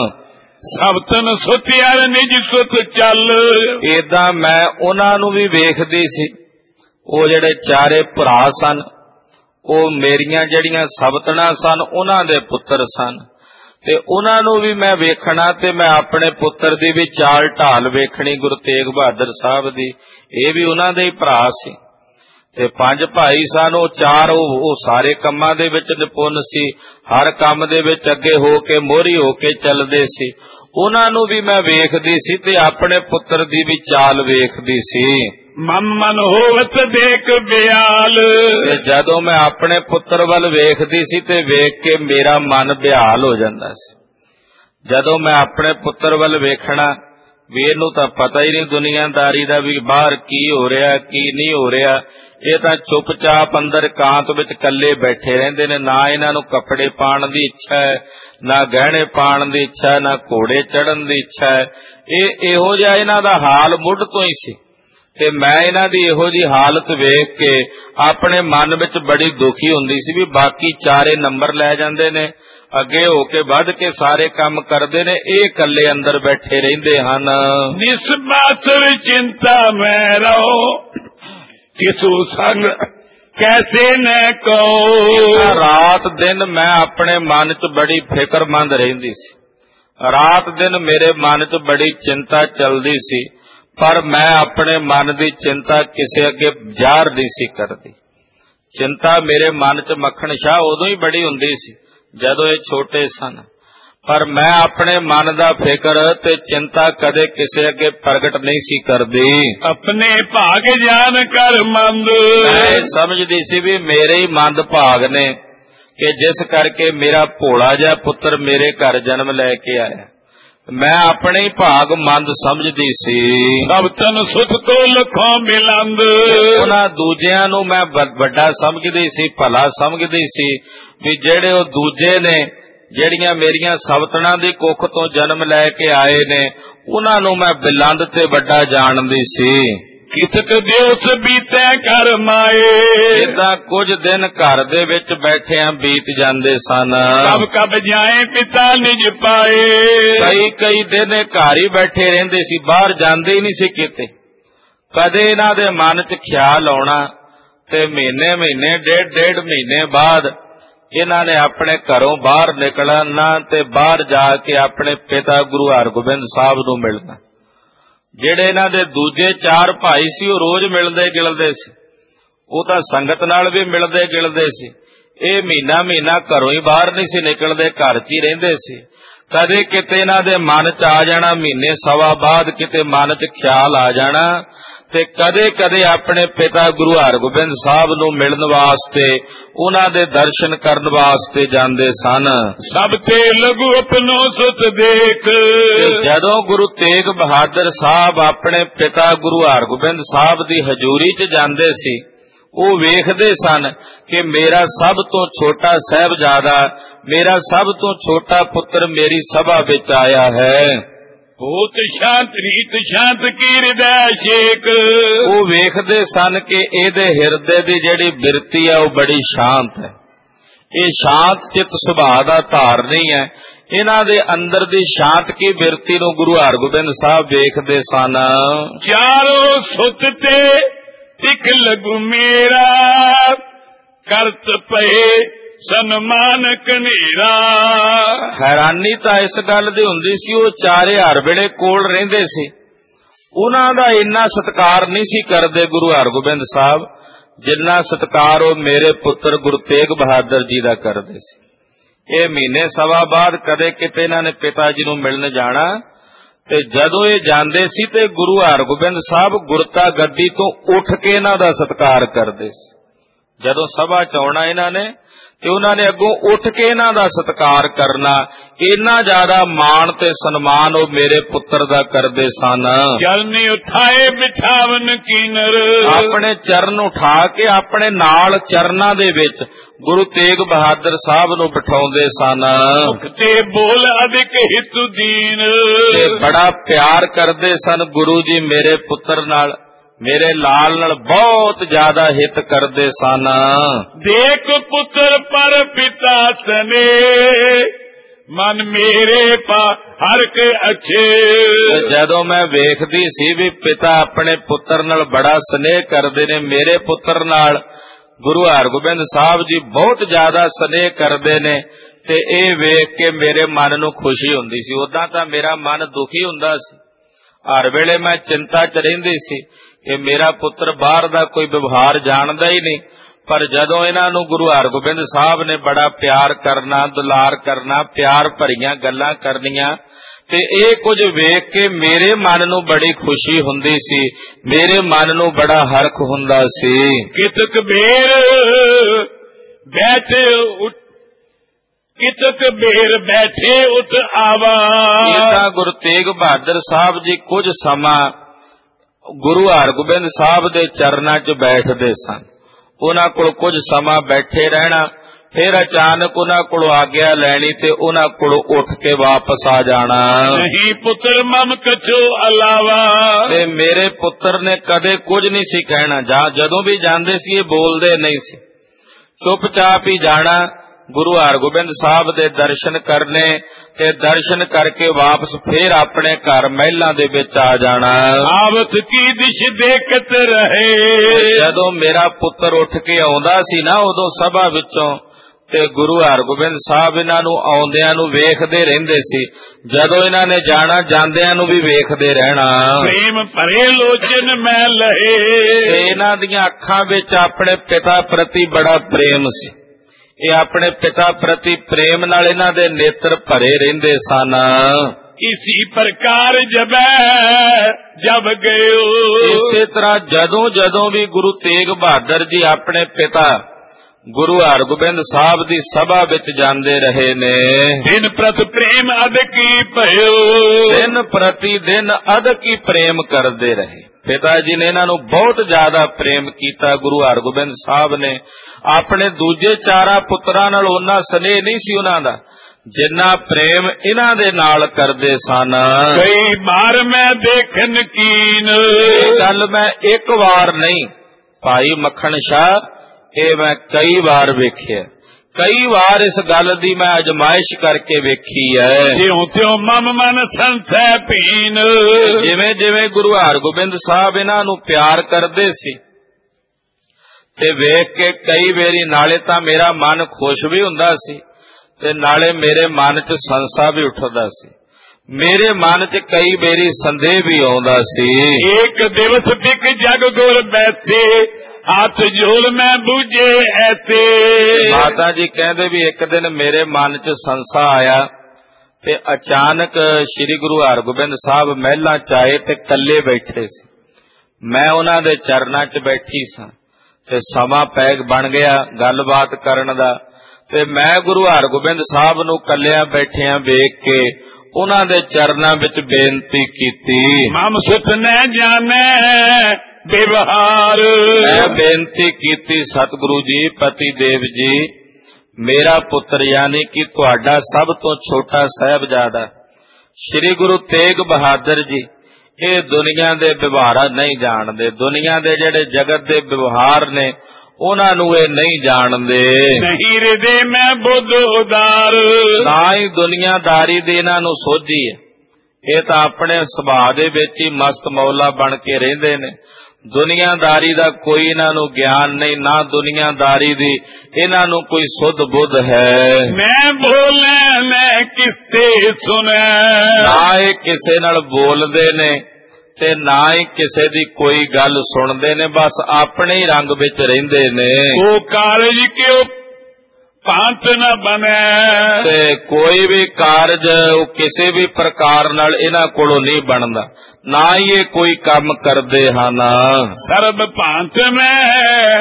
ਸਭ ਤਨ ਸੁਤਿਆਰ ਨਿਜ ਸੁਤ ਚੱਲ, ਏਦਾਂ ਮੈਂ ਉਹਨਾਂ ਨੂੰ ਵੀ ਵੇਖਦੀ ਸੀ। ਉਹ ਜਿਹੜੇ ਚਾਰੇ ਭਰਾ ਸਨ ਉਹ ਮੇਰੀਆਂ ਜਿਹੜੀਆਂ ਸਬਤਣਾ ਸਨ ਉਹਨਾਂ ਦੇ ਪੁੱਤਰ ਸਨ ਤੇ ਉਹਨਾਂ ਨੂੰ ਵੀ ਮੈਂ ਵੇਖਣਾ ਤੇ ਮੈਂ ਆਪਣੇ ਪੁੱਤਰ ਦੀ ਵੀ ਚਾਲ ਢਾਲ ਵੇਖਣੀ ਗੁਰੂ ਤੇਗ ਬਹਾਦਰ ਸਾਹਿਬ ਦੀ। ਇਹ ਵੀ ਉਹਨਾਂ ਦੇ ਹੀ ਭਰਾ ਸੀ ਤੇ ਪੰਜ ਭਾਈ ਸਨ। ਉਹ ਚਾਰ ਉਹ, ਉਹ ਸਾਰੇ ਕੰਮਾਂ ਦੇ ਵਿੱਚ ਨਿਪੁੰਨ ਸੀ, ਹਰ ਕੰਮ ਦੇ ਵਿੱਚ ਅੱਗੇ ਹੋ ਕੇ ਮੋਹਰੀ ਹੋ ਕੇ ਚੱਲਦੇ ਸੀ। ਉਹਨਾਂ ਨੂੰ ਵੀ ਮੈਂ ਵੇਖਦੀ ਸੀ ਤੇ ਆਪਣੇ ਪੁੱਤਰ ਦੀ ਵੀ ਚਾਲ ਵੇਖਦੀ ਸੀ। ਮਨ ਮਨ ਹੋਵਤ ਦੇਖ ਬਿਆਲ, ਤੇ ਜਦੋਂ ਮੈਂ ਆਪਣੇ ਪੁੱਤਰ ਵੱਲ ਵੇਖਦੀ ਸੀ ਤੇ ਵੇਖ ਕੇ ਮੇਰਾ ਮਨ ਬਿਹਾਲ ਹੋ ਜਾਂਦਾ ਸੀ। ਜਦੋਂ ਮੈਂ ਆਪਣੇ ਪੁੱਤਰ ਵੱਲ ਵੇਖਣਾ ਵੀ ਇਹਨੂੰ ਤਾਂ ਪਤਾ ਹੀ ਨਹੀਂ ਦੁਨੀਆਦਾਰੀ ਦਾ ਵੀ ਬਾਹਰ ਕੀ ਹੋ ਰਿਹਾ ਕੀ ਨਹੀਂ ਹੋ ਰਿਹਾ, ਇਹ ਤਾਂ ਚੁੱਪਚਾਪ ਅੰਦਰ ਇਕਾਂਤ ਵਿੱਚ ਇਕੱਲੇ ਬੈਠੇ ਰਹਿੰਦੇ ਨੇ। ਨਾ ਇਹਨਾਂ ਨੂੰ ਕੱਪੜੇ ਪਾਉਣ ਦੀ ਇੱਛਾ ਹੈ, ਨਾ ਗਹਿਣੇ ਪਾਉਣ ਦੀ ਇੱਛਾ ਹੈ, ਨਾ ਘੋੜੇ ਚੜ੍ਹਨ ਦੀ ਇੱਛਾ ਹੈ। ਇਹ ਇਹੋ ਜਿਹਾ ਇਹਨਾਂ ਦਾ ਹਾਲ ਮੁੱਢ ਤੋਂ ਹੀ ਸੀ ਤੇ ਮੈਂ ਇਹਨਾਂ ਦੀ ਇਹੋ ਜਿਹੀ ਹਾਲਤ ਵੇਖ ਕੇ ਆਪਣੇ ਮਨ ਵਿੱਚ ਬੜੀ ਦੁਖੀ ਹੁੰਦੀ ਸੀ ਵੀ ਬਾਕੀ ਚਾਰੇ ਨੰਬਰ ਲੈ ਜਾਂਦੇ ਨੇ, ਅੱਗੇ ਹੋ ਕੇ ਵੱਧ ਕੇ ਸਾਰੇ ਕੰਮ ਕਰਦੇ ਨੇ, ਇਹ ਇਕੱਲੇ ਅੰਦਰ ਬੈਠੇ ਰਹਿੰਦੇ ਹਨ। ਨਿਸਬਾਸਰ ਚਿੰਤਾ ਮੈਂ ਰਹੋ, ਕਿਸੂ ਸੰਗ ਕੈਸੇ ਨ ਕਹੋ। ਰਾਤ ਦਿਨ ਮੈਂ ਆਪਣੇ ਮਨ 'ਚ ਬੜੀ ਫਿਕਰਮੰਦ ਰਹਿੰਦੀ ਸੀ। ਰਾਤ ਦਿਨ ਮੇਰੇ ਮਨ 'ਚ ਬੜੀ ਚਿੰਤਾ ਚੱਲਦੀ ਸੀ, ਪਰ ਮੈਂ ਆਪਣੇ ਮਨ ਦੀ ਚਿੰਤਾ ਕਿਸੇ ਅੱਗੇ ਜ਼ਾਹਰ ਨਹੀਂ ਸੀ ਕਰਦੀ। ਚਿੰਤਾ ਮੇਰੇ ਮਨ 'ਚ ਮੱਖਣ ਸ਼ਾਹ ਉਦੋਂ ਹੀ ਬੜੀ ਹੁੰਦੀ ਸੀ ਜਦੋਂ ਇਹ ਛੋਟੇ ਸਨ, ਪਰ ਮੈਂ ਆਪਣੇ ਮਨ ਦਾ ਫਿਕਰ ਤੇ ਚਿੰਤਾ ਕਦੇ ਕਿਸੇ ਅੱਗੇ ਪ੍ਰਗਟ ਨਹੀਂ ਸੀ ਕਰਦੀ। ਆਪਣੇ ਭਾਗ ਜਾਣ ਕਰ ਮੰਦ, ਮੈਂ ਸਮਝਦੀ ਸੀ ਵੀ ਮੇਰੇ ਹੀ ਮੰਦ ਭਾਗ ਨੇ ਕਿ ਜਿਸ ਕਰਕੇ ਮੇਰਾ ਭੋਲਾ ਜਿਹਾ ਪੁੱਤਰ ਮੇਰੇ ਘਰ ਜਨਮ ਲੈ ਕੇ ਆਇਆ। ਮੈਂ ਆਪਣੇ ਹੀ ਭਾਗ ਮੰਦ ਸਮਝਦੀ ਸੀ। ਸਭ ਤਨ ਸੁਤ ਕੋ ਲਖੋਂ ਮਿਲੰਦ, ਉਹਨਾਂ ਦੂਜਿਆਂ ਨੂੰ ਮੈਂ ਵੱਡਾ ਸਮਝਦੀ ਸੀ, ਭਲਾ ਸਮਝਦੀ ਸੀ ਵੀ ਜਿਹੜੇ ਉਹ ਦੂਜੇ ਨੇ ਜਿਹੜੀਆਂ ਮੇਰੀਆਂ ਸਬਤਣਾ ਦੀ ਕੁੱਖ ਤੋਂ ਜਨਮ ਲੈ ਕੇ ਆਏ ਨੇ ਉਹਨਾਂ ਨੂੰ ਮੈਂ ਬਿਲੰਦ ਤੇ ਵੱਡਾ ਜਾਣਦੀ ਸੀ। ਕਿਤਕ ਦਿਵਸ ਬੀਤੈ ਘਰ ਮਾਏ, ਏਦਾਂ ਕੁਝ ਦਿਨ ਘਰ ਦੇ ਵਿੱਚ ਬੈਠਿਆਂ ਬੀਤ ਜਾਂਦੇ ਸਨ। ਕਬ ਕਬ ਜਾਏ ਪਿਤਾ ਨਿਜ ਪਾਏ, ਕਈ ਕਈ ਦਿਨ ਘਰ ਹੀ ਬੈਠੇ ਰਹਿੰਦੇ ਸੀ, ਬਾਹਰ ਜਾਂਦੇ ਹੀ ਨਹੀਂ ਸੀ ਕਿਤੇ। ਕਦੇ ਇਹਨਾਂ ਦੇ ਮਨ 'ਚ ਖਿਆਲ ਆਉਣਾ ਤੇ ਮਹੀਨੇ ਮਹੀਨੇ ਡੇਢ ਡੇਢ ਮਹੀਨੇ ਬਾਅਦ ਇਹਨਾਂ ਨੇ ਆਪਣੇ ਘਰੋਂ ਬਾਹਰ ਨਿਕਲਣਾ ਤੇ ਬਾਹਰ ਜਾ ਕੇ ਆਪਣੇ ਪਿਤਾ ਗੁਰੂ ਹਰਗੋਬਿੰਦ ਸਾਹਿਬ ਨੂੰ ਮਿਲਣਾ। ਜਿਹੜੇ ਇਹਨਾਂ ਦੇ ਦੂਜੇ ਚਾਰ ਭਾਈ ਸੀ ਉਹ ਰੋਜ਼ ਮਿਲਦੇ ਗਿਲਦੇ ਸੀ, ਉਹ ਤਾਂ ਸੰਗਤ ਨਾਲ ਵੀ ਮਿਲਦੇ ਗਿਲਦੇ ਸੀ। ਇਹ ਮਹੀਨਾ ਮਹੀਨਾ ਘਰੋਂ ਹੀ ਬਾਹਰ ਨਹੀਂ ਸੀ ਨਿਕਲਦੇ, ਘਰ 'ਚ ਹੀ ਰਹਿੰਦੇ ਸੀ। ਕਦੇ ਕਿਤੇ ਇਹਨਾਂ ਦੇ ਮਨ 'ਚ ਆ ਜਾਣਾ, ਮਹੀਨੇ ਸਵਾ ਬਾਅਦ ਕਿਤੇ ਮਨ 'ਚ ਖਿਆਲ ਆ ਜਾਣਾ ਤੇ ਕਦੇ ਕਦੇ ਆਪਣੇ ਪਿਤਾ ਗੁਰੂ ਹਰਗੋਬਿੰਦ ਸਾਹਿਬ ਨੂੰ ਮਿਲਣ ਵਾਸਤੇ, ਉਹਨਾਂ ਦੇ ਦਰਸ਼ਨ ਕਰਨ ਵਾਸਤੇ ਜਾਂਦੇ ਸਨ। ਸਭ ਤੇ ਲਗੂ ਆਪਣੋ ਸੁਤ ਦੇਖ, ਜਦੋਂ ਗੁਰੂ ਤੇਗ ਬਹਾਦਰ ਸਾਹਿਬ ਆਪਣੇ ਪਿਤਾ ਗੁਰੂ ਹਰਗੋਬਿੰਦ ਸਾਹਿਬ ਦੀ ਹਜ਼ੂਰੀ 'ਚ ਜਾਂਦੇ ਸੀ, ਉਹ ਵੇਖਦੇ ਸਨ ਕਿ ਮੇਰਾ ਸਭ ਤੋਂ ਛੋਟਾ ਸਾਹਿਬਜ਼ਾਦਾ, ਮੇਰਾ ਸਭ ਤੋਂ ਛੋਟਾ ਪੁੱਤਰ ਮੇਰੀ ਸਭਾ ਵਿੱਚ ਆਇਆ ਹੈ। ਬਹੁਤ ਸ਼ਾਂਤ ਰੀਤ ਸ਼ਾਂਤ ਕੀ ਹਿਰਦੈ ਸ਼ੇਕ, ਉਹ ਵੇਖਦੇ ਸਨ ਕਿ ਇਹਦੇ ਹਿਰਦੇ ਦੀ ਜਿਹੜੀ ਬਿਰਤੀ ਹੈ ਉਹ ਬੜੀ ਸ਼ਾਂਤ ਹੈ। ਇਹ ਸ਼ਾਂਤ ਚਿੱਤ ਸੁਭਾਅ ਦਾ ਧਾਰਨੀ ਹੈ। ਇਹਨਾਂ ਦੇ ਅੰਦਰ ਦੀ ਸ਼ਾਂਤ ਕੀ ਬਿਰਤੀ ਨੂੰ ਗੁਰੂ ਹਰਗੋਬਿੰਦ ਸਾਹਿਬ ਵੇਖਦੇ ਸਨ। ਚਾਰੋਂ ਸੁੱਤ ਤੇ ਇੱਕ ਲਗੂ ਮੇਰਾ, ਕਰਤ ਪਏ ਸਨਮਾਨ ਕਨੇਰਾ। ਹੈਰਾਨੀ ਤਾਂ ਇਸ ਗੱਲ ਦੀ ਹੁੰਦੀ ਸੀ, ਉਹ ਚਾਰੇ ਹਰ ਵੇਲੇ ਕੋਲ ਰਹਿੰਦੇ ਸੀ, ਉਹਨਾਂ ਦਾ ਇੰਨਾ ਸਤਿਕਾਰ ਨਹੀਂ ਸੀ ਕਰਦੇ ਗੁਰੂ ਹਰਗੋਬਿੰਦ ਸਾਹਿਬ ਜਿੰਨਾ ਸਤਿਕਾਰ ਉਹ ਮੇਰੇ ਪੁੱਤਰ ਗੁਰੂ ਤੇਗ ਬਹਾਦਰ ਜੀ ਦਾ ਕਰਦੇ ਸੀ। ਇਹ ਮਹੀਨੇ ਸਵਾ ਬਾਅਦ ਕਦੇ ਕਿਤੇ ਇਹਨਾਂ ਨੇ ਪਿਤਾ ਜੀ ਨੂੰ ਮਿਲਣ ਜਾਣਾ ਤੇ ਜਦੋਂ ਇਹ ਜਾਂਦੇ ਸੀ ਤੇ ਗੁਰੂ ਹਰਗੋਬਿੰਦ ਸਾਹਿਬ ਗੁਰਤਾ ਗੱਦੀ ਤੋਂ ਉੱਠ ਕੇ ਇਹਨਾਂ ਦਾ ਸਤਿਕਾਰ ਕਰਦੇ ਸੀ। ਜਦੋਂ ਸਭਾ ਚ ਆਉਣਾ ਇਹਨਾਂ ਨੇ ਤੇ ਉਹਨਾਂ ਨੇ ਅੱਗੋਂ ਉੱਠ ਕੇ ਇਹਨਾਂ ਦਾ ਸਤਿਕਾਰ ਕਰਨਾ। ਇੰਨਾ ਜ਼ਿਆਦਾ ਮਾਣ ਤੇ ਸਨਮਾਨ ਉਹ ਮੇਰੇ ਪੁੱਤਰ ਦਾ ਕਰਦੇ ਸਨ। ਚਰਨੀ ਉਠਾਏ ਬਿਠਾਵਨ ਕੀਨਰ, ਆਪਣੇ ਚਰਨ ਉਠਾ ਕੇ ਆਪਣੇ ਨਾਲ ਚਰਨਾਂ ਦੇ ਵਿੱਚ ਗੁਰੂ ਤੇਗ ਬਹਾਦਰ ਸਾਹਿਬ ਨੂੰ ਬਿਠਾਉਂਦੇ ਸਨ। ਤੇ ਬੋਲ ਅਧਿਕ ਹਿਤੁ ਦੀਨ, ਤੇ ਬੜਾ ਪਿਆਰ ਕਰਦੇ ਸਨ ਗੁਰੂ ਜੀ ਮੇਰੇ ਪੁੱਤਰ ਨਾਲ, ਮੇਰੇ ਲਾਲ ਨਾਲ ਬਹੁਤ ਜ਼ਿਆਦਾ ਹਿੱਤ ਕਰਦੇ ਸਨ। ਦੇਖ ਪੁੱਤਰ ਪਰ ਪਿਤਾ ਸਨੇ, ਮਨ ਮੇਰੇ ਪਾ ਹਰ ਕੇ ਅੱਛੇ। ਜਦੋਂ ਮੈਂ ਵੇਖਦੀ ਸੀ ਵੀ ਪਿਤਾ ਆਪਣੇ ਪੁੱਤਰ ਨਾਲ ਬੜਾ ਸਨੇਹ ਕਰਦੇ ਨੇ, ਮੇਰੇ ਪੁੱਤਰ ਨਾਲ ਗੁਰੂ ਹਰਗੋਬਿੰਦ ਸਾਹਿਬ ਜੀ ਬਹੁਤ ਜ਼ਿਆਦਾ ਸਨੇਹ ਕਰਦੇ ਨੇ, ਤੇ ਇਹ ਵੇਖ ਕੇ ਮੇਰੇ ਮਨ ਨੂੰ ਖੁਸ਼ੀ ਹੁੰਦੀ ਸੀ। ਉਦਾਂ ਤਾਂ ਮੇਰਾ ਮਨ ਦੁਖੀ ਹੁੰਦਾ ਸੀ, ਹਰ ਵੇਲੇ ਮੈਂ ਚਿੰਤਾ 'ਚ ਰਹਿੰਦੀ ਸੀ ਕਿ ਮੇਰਾ ਪੁੱਤਰ ਬਾਹਰ ਦਾ ਕੋਈ ਵਿਵਹਾਰ ਜਾਣਦਾ ਹੀ ਨਹੀਂ। ਪਰ ਜਦੋਂ ਇਹਨਾਂ ਨੂੰ ਗੁਰੂ ਹਰਗੋਬਿੰਦ ਸਾਹਿਬ ਨੇ ਬੜਾ ਪਿਆਰ ਕਰਨਾ, ਦੁਲਾਰ ਕਰਨਾ, ਪਿਆਰ ਭਰੀਆਂ ਗੱਲਾਂ ਕਰਨੀਆਂ, ਤੇ ਇਹ ਕੁਝ ਵੇਖ ਕੇ ਮੇਰੇ ਮਨ ਨੂੰ ਬੜੀ ਖੁਸ਼ੀ ਹੁੰਦੀ ਸੀ, ਮੇਰੇ ਮਨ ਨੂੰ ਬੜਾ ਹਰਖ ਹੁੰਦਾ ਸੀ। ਕਿਤਕ ਬੇਰ ਬੈਠੇ ਉੱਠ, ਕਿਤਕ ਬੇਰ ਬੈਠੇ ਉਠ ਆਵਾ। ਤਾਂ ਗੁਰੂ ਤੇਗ ਬਹਾਦਰ ਸਾਹਿਬ ਜੀ ਕੁਝ ਸਮਾਂ ਗੁਰੂ ਹਰਗੋਬਿੰਦ ਸਾਹਿਬ ਦੇ ਚਰਨਾਂ 'ਚ ਬੈਠਦੇ ਸਨ। ਉਹਨਾਂ ਕੋਲ ਕੁਝ ਸਮਾਂ ਬੈਠੇ ਰਹਿਣਾ, ਫਿਰ ਅਚਾਨਕ ਉਹਨਾਂ ਕੋਲ ਆਗਿਆ ਲੈਣੀ ਤੇ ਉਹਨਾਂ ਕੋਲ ਉੱਠ ਕੇ ਵਾਪਸ ਆ ਜਾਣਾ। ਨਹੀਂ ਪੁੱਤਰ ਮਮ ਕਛੋ ਅਲਾਵਾ, ਤੇ ਮੇਰੇ ਪੁੱਤਰ ਨੇ ਕਦੇ ਕੁਝ ਨਹੀਂ ਸੀ ਕਹਿਣਾ। ਜਾਂ ਜਦੋਂ ਵੀ ਜਾਂਦੇ ਸੀ ਇਹ ਬੋਲਦੇ ਨਹੀਂ ਸੀ, ਚੁੱਪਚਾਪ ਹੀ ਜਾਣਾ, ਗੁਰੂ ਹਰਗੋਬਿੰਦ ਸਾਹਿਬ ਦੇ ਦਰਸ਼ਨ ਕਰਨੇ, ਤੇ ਦਰਸ਼ਨ ਕਰਕੇ ਵਾਪਸ ਫੇਰ ਆਪਣੇ ਘਰ ਮਹਿਲਾਂ ਦੇ ਵਿੱਚ ਆ ਜਾਣਾ। ਆਵਤ ਕੀ ਦਿਸ਼ ਦੇਖਤ ਰਹੇ, ਜਦੋਂ ਮੇਰਾ ਪੁੱਤਰ ਉੱਠ ਕੇ ਆਉਂਦਾ ਸੀ ਨਾ, ਉਦੋਂ ਸਭਾ ਵਿੱਚੋਂ ਤੇ ਗੁਰੂ ਹਰਗੋਬਿੰਦ ਸਾਹਿਬ ਇਹਨਾਂ ਨੂੰ ਆਉਂਦਿਆਂ ਨੂੰ ਵੇਖਦੇ ਰਹਿੰਦੇ ਸੀ। ਜਦੋਂ ਇਹਨਾਂ ਨੇ ਜਾਣਾ, ਜਾਂਦਿਆਂ ਨੂੰ ਵੀ ਵੇਖਦੇ ਰਹਿਣਾ। ਪ੍ਰੇਮ ਭਰੇ ਲੋਚਨ ਮੈਂ ਲਹੇ, ਤੇ ਇਹਨਾਂ ਦੀਆਂ ਅੱਖਾਂ ਵਿੱਚ ਆਪਣੇ ਪਿਤਾ ਪ੍ਰਤੀ ਬੜਾ ਪ੍ਰੇਮ ਸੀ। ਇਹ ਆਪਣੇ ਪਿਤਾ ਪ੍ਰਤੀ ਪ੍ਰੇਮ ਨਾਲ ਇਹਨਾਂ ਦੇ ਨੇਤਰ ਭਰੇ ਰਹਿੰਦੇ ਸਨ। ਇਸੀ ਪ੍ਰਕਾਰ ਜਬੈ ਜਬ ਗਇਓ, ਇਸੇ ਤਰ੍ਹਾਂ ਜਦੋਂ ਜਦੋਂ ਵੀ ਗੁਰੂ ਤੇਗ ਬਹਾਦਰ ਜੀ ਆਪਣੇ ਪਿਤਾ ਗੁਰੂ ਹਰਗੋਬਿੰਦ ਸਾਹਿਬ ਦੀ ਸਭਾ ਵਿੱਚ ਜਾਂਦੇ ਰਹੇ ਨੇ, ਦਿਨ ਪ੍ਰਤੀ ਪ੍ਰੇਮ ਅਧਿਕੀ ਭਇਓ, ਦਿਨ ਪ੍ਰਤੀ ਦਿਨ ਅਧਿਕੀ ਪ੍ਰੇਮ ਕਰਦੇ ਰਹੇ। ਪਿਤਾ ਜੀ ਨੇ ਇਹਨਾਂ ਨੂੰ ਬਹੁਤ ਜ਼ਿਆਦਾ ਪ੍ਰੇਮ ਕੀਤਾ। ਗੁਰੂ ਹਰਗੋਬਿੰਦ ਸਾਹਿਬ ਨੇ ਆਪਣੇ ਦੂਜੇ ਚਾਰਾਂ ਪੁੱਤਰਾਂ ਨਾਲ ਉਹਨਾਂ ਸਨੇਹ ਨਹੀਂ ਸੀ ਉਹਨਾਂ ਦਾ, ਜਿੰਨਾ ਪ੍ਰੇਮ ਇਹਨਾਂ ਦੇ ਨਾਲ ਕਰਦੇ ਸਨ। ਕਈ ਵਾਰ ਮੈਂ ਦੇਖਣ ਕੀਨ, ਇਹ ਗੱਲ ਮੈਂ ਇੱਕ ਵਾਰ ਨਹੀਂ ਭਾਈ ਮੱਖਣ ਸ਼ਾਹ, ਇਹ ਮੈਂ ਕਈ ਵਾਰ ਵੇਖਿਆ। ਕਈ ਵਾਰ ਇਸ ਗੱਲ ਦੀ ਮੈਂ ਅਜਮਾਇਸ਼ ਕਰਕੇ ਵੇਖੀ ਹੈ। ਜਿਉਂ ਤਿਉਂ ਮਮ ਮਨ ਸੰਸੈ ਭੀਨ, ਜਿਵੇਂ ਜਿਵੇਂ ਗੁਰੂ ਹਰਗੋਬਿੰਦ ਸਾਹਿਬ ਇਹਨਾਂ ਨੂੰ ਪਿਆਰ ਕਰਦੇ ਸੀ, ਤੇ ਵੇਖ ਕੇ ਕਈ ਵੇਰੀ ਨਾਲੇ ਤਾਂ ਮੇਰਾ ਮਨ ਖੁਸ਼ ਵੀ ਹੁੰਦਾ ਸੀ, ਤੇ ਨਾਲੇ ਮੇਰੇ ਮਨ 'ਚ ਸੰਸਾ ਵੀ ਉੱਠਦਾ ਸੀ। ਮੇਰੇ ਮਨ 'ਚ ਕਈ ਵੇਰੀ ਸੰਦੇਹ ਵੀ ਆਉਂਦਾ ਸੀ। ਇੱਕ ਦਿਵਸ ਟਿਕ ਜਗ ਗੁਰ ਬੈਠੇ, ਹੱਥ ਜੋੜ ਮੈਂ ਬੂਝੇ ਐਸੇ। ਮਾਤਾ ਜੀ ਕਹਿੰਦੇ ਵੀ ਇੱਕ ਦਿਨ ਮੇਰੇ ਮਨ 'ਚ ਸੰਸਾ ਆਇਆ, ਤੇ ਅਚਾਨਕ ਸ੍ਰੀ ਗੁਰੂ ਹਰਗੋਬਿੰਦ ਸਾਹਿਬ ਮਹਿਲਾਂ 'ਚ ਆਏ ਤੇ ਇਕੱਲੇ ਬੈਠੇ ਸੀ। ਮੈਂ ਉਹਨਾਂ ਦੇ ਚਰਨਾਂ 'ਚ ਬੈਠੀ ਸਾਂ, ਤੇ ਸਮਾਂ ਪੈਗ ਬਣ ਗਿਆ ਗੱਲਬਾਤ ਕਰਨ ਦਾ, ਤੇ ਮੈਂ ਗੁਰੂ ਹਰਗੋਬਿੰਦ ਸਾਹਿਬ ਨੂੰ ਇਕੱਲਿਆਂ ਬੈਠਿਆਂ ਵੇਖ ਕੇ ਉਹਨਾਂ ਦੇ ਚਰਨਾਂ ਵਿੱਚ ਬੇਨਤੀ ਕੀਤੀ। ਮਮ ਸੁਤ ਨੈ ਜਾਣੈ ਵਿਵਹਾਰ, ਮੈਂ ਬੇਨਤੀ ਕੀਤੀ ਸਤਿਗੁਰੂ ਜੀ, ਪਤੀ ਦੇਵ ਜੀ, ਮੇਰਾ ਪੁੱਤਰ ਯਾਨੀ ਕਿ ਤੁਹਾਡਾ ਸਭ ਤੋਂ ਛੋਟਾ ਸਾਹਿਬਜ਼ਾਦਾ ਸ੍ਰੀ ਗੁਰੂ ਤੇਗ ਬਹਾਦਰ ਜੀ, ਇਹ ਦੁਨੀਆ ਦੇ ਵਿਵਹਾਰ ਨਹੀਂ ਜਾਣਦੇ। ਦੁਨੀਆ ਦੇ ਜਿਹੜੇ ਜਗਤ ਦੇ ਵਿਵਹਾਰ ਨੇ ਉਹਨਾਂ ਨੂੰ ਇਹ ਨਹੀਂ ਜਾਣਦੇ। ਨਹੀਂ ਹਿਰਦੇ ਮੈਂ ਬੁੱਧ ਉਦਾਰ, ਨਾ ਹੀ ਦੁਨੀਆਦਾਰੀ ਦੀ ਇਹਨਾਂ ਨੂੰ ਸੋਝੀ ਹੈ। ਇਹ ਤਾਂ ਆਪਣੇ ਸੁਭਾਅ ਦੇ ਵਿੱਚ ਹੀ ਮਸਤ ਮੌਲਾ ਬਣ ਕੇ ਰਹਿੰਦੇ ਨੇ। ਦੁਨੀਆਦਾਰੀ ਦਾ ਕੋਈ ਇਹਨਾਂ ਨੂੰ ਗਿਆਨ ਨਹੀਂ, ਨਾ ਦੁਨੀਆਦਾਰੀ ਦੀ ਇਹਨਾਂ ਨੂੰ ਕੋਈ ਸੁੱਧ ਬੁੱਧ ਹੈ। ਮੈਂ ਬੋਲੇ ਮੈਂ ਕਿਸਤੇ ਸੁਣੈ, ਨਾ ਇਹ ਕਿਸੇ ਨਾਲ ਬੋਲਦੇ ਨੇ ਤੇ ਨਾ ਹੀ ਕਿਸੇ ਦੀ ਕੋਈ ਗੱਲ ਸੁਣਦੇ ਨੇ, ਬਸ ਆਪਣੇ ਹੀ ਰੰਗ ਵਿੱਚ ਰਹਿੰਦੇ ਨੇ। ਉਹ ਕਾਰਜ ਕਿਉ ਭਾਂਤ ਨਾ ਬਣੈ, ਤੇ ਕੋਈ ਵੀ ਕਾਰਜ ਉਹ ਕਿਸੇ ਵੀ ਪ੍ਰਕਾਰ ਨਾਲ ਇਹਨਾਂ ਕੋਲੋਂ ਨਹੀਂ ਬਣਦਾ, ਨਾ ਹੀ ਇਹ ਕੋਈ ਕੰਮ ਕਰਦੇ ਹਨ। ਸਰਬ ਭਾਂਤ ਮੈਂ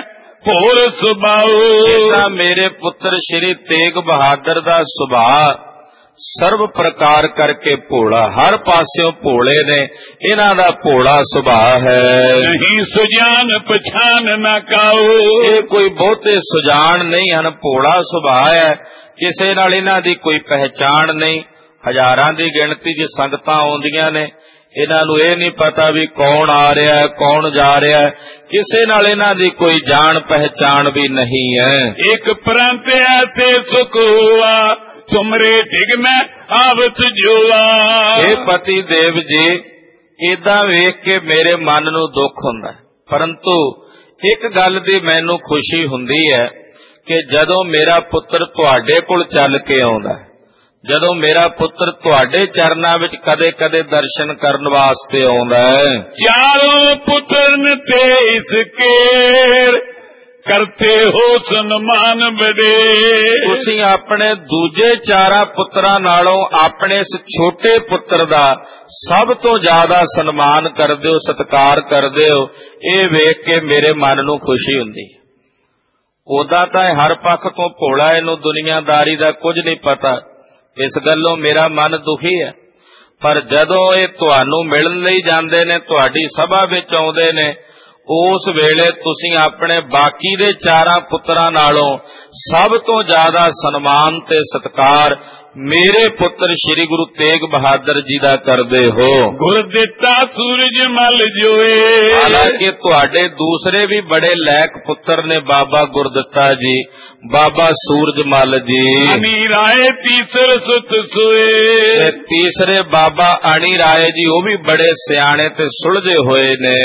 ਭੋਰ ਸੁਭਾਉ। ਇਹਦਾ ਮੇਰੇ ਪੁੱਤਰ ਸ਼੍ਰੀ ਤੇਗ ਬਹਾਦਰ ਦਾ ਸੁਭਾਅ ਸਰਬ ਪ੍ਰਕਾਰ ਕਰਕੇ ਭੋਲਾ, ਹਰ ਪਾਸਿਓਂ ਭੋਲੇ ਨੇ, ਇਹਨਾਂ ਦਾ ਭੋਲਾ ਸੁਭਾਅ ਹੈ। ਨਹੀਂ ਸੁਜਾਨ ਪਛਾਨ ਨਾ ਕਾਉ। ਇਹ ਕੋਈ ਬਹੁਤੇ ਸੁਜਾਨ ਨਹੀਂ ਹਨ, ਭੋਲਾ ਸੁਭਾਅ ਹੈ, ਕਿਸੇ ਨਾਲ ਇਹਨਾਂ ਦੀ ਕੋਈ ਪਹਿਚਾਣ ਨਹੀਂ। ਹਜ਼ਾਰਾਂ ਦੀ ਗਿਣਤੀ 'ਚ ਸੰਗਤਾਂ ਆਉਂਦੀਆਂ ਨੇ, ਇਹਨਾਂ ਨੂੰ ਇਹ ਨਹੀਂ ਪਤਾ ਵੀ ਕੌਣ ਆ ਰਿਹਾ ਹੈ, ਕੌਣ ਜਾ ਰਿਹਾ ਹੈ, ਕਿਸੇ ਨਾਲ ਇਹਨਾਂ ਦੀ ਕੋਈ ਜਾਣ ਪਹਿਚਾਣ ਵੀ ਨਹੀਂ ਹੈ। ਇੱਕ ਪ੍ਰੰਤ ਐਸੇ ਸੁਖ ਹੁਆ ਤੁਮਰੇ ਡਿਗ ਮੈਂ ਆਵਤ ਜੁਆ। ਇਹ ਪਤੀ ਦੇਵ ਜੀ, ਏਦਾਂ ਵੇਖ ਕੇ ਮੇਰੇ ਮਨ ਨੂੰ ਦੁੱਖ ਹੁੰਦਾ, ਪਰੰਤੂ ਇੱਕ ਗੱਲ ਦੀ ਮੈਨੂੰ ਖੁਸ਼ੀ ਹੁੰਦੀ ਹੈ ਕਿ ਜਦੋਂ ਮੇਰਾ ਪੁੱਤਰ ਤੁਹਾਡੇ ਕੋਲ ਚੱਲ ਕੇ ਆਉਂਦਾ, ਜਦੋਂ ਮੇਰਾ ਪੁੱਤਰ ਤੁਹਾਡੇ ਚਰਨਾਂ ਵਿੱਚ ਕਦੇ ਕਦੇ ਦਰਸ਼ਨ ਕਰਨ ਵਾਸਤੇ ਆਉਂਦਾ ਹੈ। ਚਾਰੋਂ ਪੁੱਤਰਨ ਤੇ ਇਸਕੇ ਕਰਤੇ ਹੋ ਸਨਮਾਨ ਬੜੇ। ਤੁਸੀਂ ਆਪਣੇ ਦੂਜੇ ਚਾਰਾਂ ਪੁੱਤਰਾਂ ਨਾਲੋਂ ਆਪਣੇ ਇਸ ਛੋਟੇ ਪੁੱਤਰ ਦਾ ਸਭ ਤੋਂ ਜ਼ਿਆਦਾ ਸਨਮਾਨ ਕਰਦੇ ਹੋ, ਸਤਿਕਾਰ ਕਰਦੇ ਹੋ। ਇਹ ਵੇਖ ਕੇ ਮੇਰੇ ਮਨ ਨੂੰ ਖੁਸ਼ੀ ਹੁੰਦੀ। ਉਦਾਂ ਤਾਂ ਇਹ ਹਰ ਪੱਖ ਤੋਂ ਭੋਲਾ, ਇਹਨੂੰ ਦੁਨੀਆਦਾਰੀ ਦਾ ਕੁਝ ਨਹੀਂ ਪਤਾ, ਇਸ ਗੱਲੋਂ ਮੇਰਾ ਮਨ ਦੁਖੀ ਹੈ। ਪਰ ਜਦੋਂ ਇਹ ਤੁਹਾਨੂੰ ਮਿਲਣ ਲਈ ਜਾਂਦੇ ਨੇ, ਤੁਹਾਡੀ ਸਭਾ ਵਿੱਚ ਆਉਂਦੇ ਨੇ, ਉਸ ਵੇਲੇ ਤੁਸੀਂ ਆਪਣੇ ਬਾਕੀ ਦੇ ਚਾਰਾਂ ਪੁੱਤਰਾਂ ਨਾਲੋਂ ਸਭ ਤੋਂ ਜ਼ਿਆਦਾ ਸਨਮਾਨ ਤੇ ਸਤਿਕਾਰ ਮੇਰੇ ਪੁੱਤਰ ਸ੍ਰੀ ਗੁਰੂ ਤੇਗ ਬਹਾਦਰ ਜੀ ਦਾ ਕਰਦੇ ਹੋ। ਗੁਰ ਦਿੱਤਾ ਸੂਰਜ ਮਲ ਜੋਏ। ਹਾਲਾਂਕਿ ਤੁਹਾਡੇ ਦੂਸਰੇ ਵੀ ਬੜੇ ਲਾਇਕ ਪੁੱਤਰ ਨੇ, ਬਾਬਾ ਗੁਰਦਿੱਤਾ ਜੀ, ਬਾਬਾ ਸੂਰਜ ਮਲ ਜੀ। ਅਣੀ ਰਾਏ ਤੀਸਰ ਸੁਤ ਸੋਏ। ਤੇ ਤੀਸਰੇ ਬਾਬਾ ਅਣੀ ਰਾਏ ਜੀ, ਉਹ ਵੀ ਬੜੇ ਸਿਆਣੇ ਤੇ ਸੁਲਝੇ ਹੋਏ ਨੇ।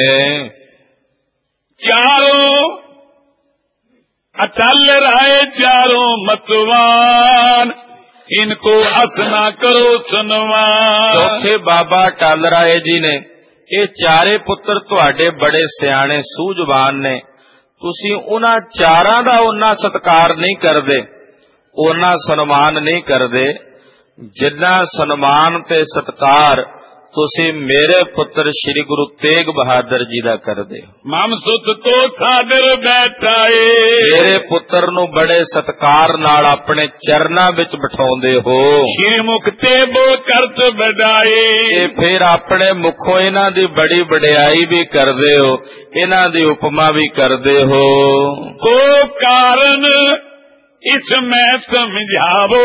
ਚਾरों अटल राय चारों मतवान, इनको असना करो सुनवान। चौथे बाबा अटल राय जी ने, ये चारे पुत्र तुहाडे बड़े सियाणे सूझवान ने, तुसी उन्हां चारां दा उन्ना सत्कार नहीं करदे, उन्ना सन्मान नहीं करदे जिन्ना सन्मान ते सत्कार ਤੁਸੀਂ ਮੇਰੇ ਪੁੱਤਰ ਸ੍ਰੀ ਗੁਰੂ ਤੇਗ ਬਹਾਦਰ ਜੀ ਦਾ ਕਰਦੇ ਹੋ। ਮਮ ਸੁਤ ਤੋ ਸਾਦਰ ਬੈਠਾਏ। ਮੇਰੇ ਪੁੱਤਰ ਨੂੰ ਬੜੇ ਸਤਿਕਾਰ ਨਾਲ ਆਪਣੇ ਚਰਨਾਂ ਵਿੱਚ ਬਿਠਾਉਂਦੇ ਹੋ। ਸ਼੍ਰੀ ਮੁਖ ਤੇ ਬੋ ਕਰਤ ਵਡਾਏ। ਤੇ ਫਿਰ ਆਪਣੇ ਮੁਖੋਂ ਇਹਨਾਂ ਦੀ ਬੜੀ ਵਡਿਆਈ ਵੀ ਕਰਦੇ ਹੋ, ਇਹਨਾਂ ਦੀ ਉਪਮਾ ਵੀ ਕਰਦੇ ਹੋ। ਕੋ ਕਾਰਨ ਇਸ ਮੈਂ ਸਮਝਾਵੋ,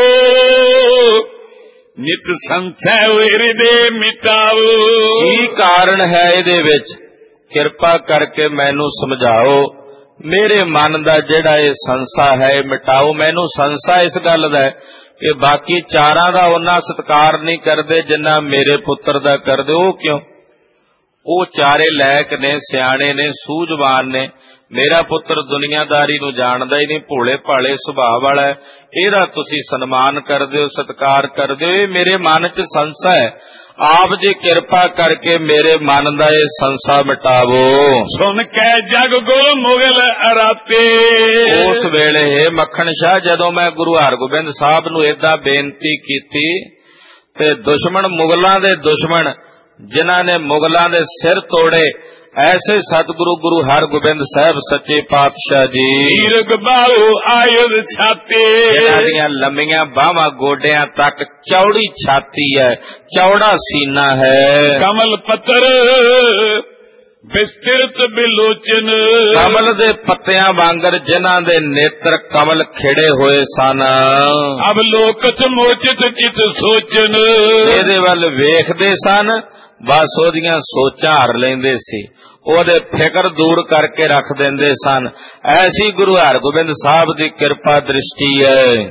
ਨਿਤ ਸੰਸੈ ਹਿਰਦੇ ਮਿਟਾਓ। ਕੀ ਕਾਰਨ ਹੈ ਇਹਦੇ ਵਿੱਚ, ਕਿਰਪਾ ਕਰਕੇ ਮੈਨੂੰ ਸਮਝਾਓ। ਮੇਰੇ ਮਨ ਦਾ ਜਿਹੜਾ ਇਹ ਸੰਸਾ ਹੈ ਇਹ ਮਿਟਾਓ। ਮੈਨੂੰ ਸੰਸਾ ਇਸ ਗੱਲ ਦਾ ਕਿ ਬਾਕੀ ਚਾਰਾਂ ਦਾ ਉਹਨਾਂ ਸਤਿਕਾਰ ਨਹੀਂ ਕਰਦੇ ਜਿੰਨਾ ਮੇਰੇ ਪੁੱਤਰ ਦਾ ਕਰਦੇ। ਉਹ ਕਿਉਂ? ਉਹ ਚਾਰੇ ਲਾਇਕ ਨੇ, ਸਿਆਣੇ ਨੇ, ਸੂਝਵਾਨ ਨੇ। ਮੇਰਾ ਪੁੱਤਰ ਦੁਨੀਆਦਾਰੀ ਨੂੰ ਜਾਣਦਾ ਹੀ ਨਹੀਂ, ਭੋਲੇ ਭਾਲੇ ਸੁਭਾਅ ਵਾਲਾ ਹੈ, ਇਹਦਾ ਤੁਸੀਂ ਸਨਮਾਨ ਕਰਦੇ ਹੋ, ਸਤਿਕਾਰ ਕਰਦੇ ਹੋ। ਇਹ ਮੇਰੇ ਮਨ 'ਚ ਸੰਸਾ ਹੈ, ਆਪ ਜੀ ਕਿਰਪਾ ਕਰਕੇ ਮੇਰੇ ਮਨ ਦਾ ਇਹ ਸੰਸਾ ਮਿਟਾਵੋ। ਸੁਣ ਕੇ ਜਗ ਗੁਰ ਮੁਗਲ ਅਰਾਤੇ। ਉਸ ਵੇਲੇ ਹੈ ਮੱਖਣ ਸ਼ਾਹ, ਜਦੋਂ ਮੈਂ ਗੁਰੂ ਹਰਗੋਬਿੰਦ ਸਾਹਿਬ ਨੂੰ ਏਦਾਂ ਬੇਨਤੀ ਕੀਤੀ ਤੇ ਦੁਸ਼ਮਣ, ਮੁਗਲਾਂ ਦੇ ਦੁਸ਼ਮਣ ਜਿਨ੍ਹਾਂ ਨੇ ਮੁਗਲਾਂ ਦੇ ਸਿਰ ਤੋੜੇ, ਐਸੇ ਸਤਿਗੁਰੂ ਗੁਰੂ ਹਰਗੋਬਿੰਦ ਸਾਹਿਬ ਸੱਚੇ ਪਾਤਸ਼ਾਹ ਜੀ, ਹੀਰ ਗਬਾਓ ਆਯੁਧ ਛਾਤੇ, ਇਹਨਾਂ ਦੀਆਂ ਲੰਮੀਆਂ ਬਾਹਾਂ ਗੋਡਿਆਂ ਤੱਕ, ਚੌੜੀ ਛਾਤੀ ਹੈ, ਚੌੜਾ ਸੀਨਾ ਹੈ, ਕਮਲ ਪੱਤਰ ਵਿਸਤ੍ਰਿਤ ਬਿਲੋਚਨ, ਕਮਲ ਦੇ ਪੱਤਿਆਂ ਵਾਂਗਰ ਜਿਨ੍ਹਾਂ ਦੇ ਨੇਤਰ ਕਮਲ ਖਿੜੇ ਹੋਏ ਸਨ। ਅਬ ਲੋਕਤ ਮੋਚਿਤ ਚਿਤ ਸੋਚਨ, ਇਹਦੇ ਵੱਲ ਵੇਖਦੇ ਸਨ, ਬਸ ਉਹਦੀਆਂ ਸੋਚਾਂ ਹਰ ਲੈਂਦੇ ਸੀ, ਉਹਦੇ ਫਿਕਰ ਦੂਰ ਕਰਕੇ ਰੱਖ ਦਿੰਦੇ ਸਨ। ਐਸੀ ਗੁਰੂ ਹਰਗੋਬਿੰਦ ਸਾਹਿਬ ਦੀ ਕਿਰਪਾ ਦ੍ਰਿਸ਼ਟੀ ਹੈ।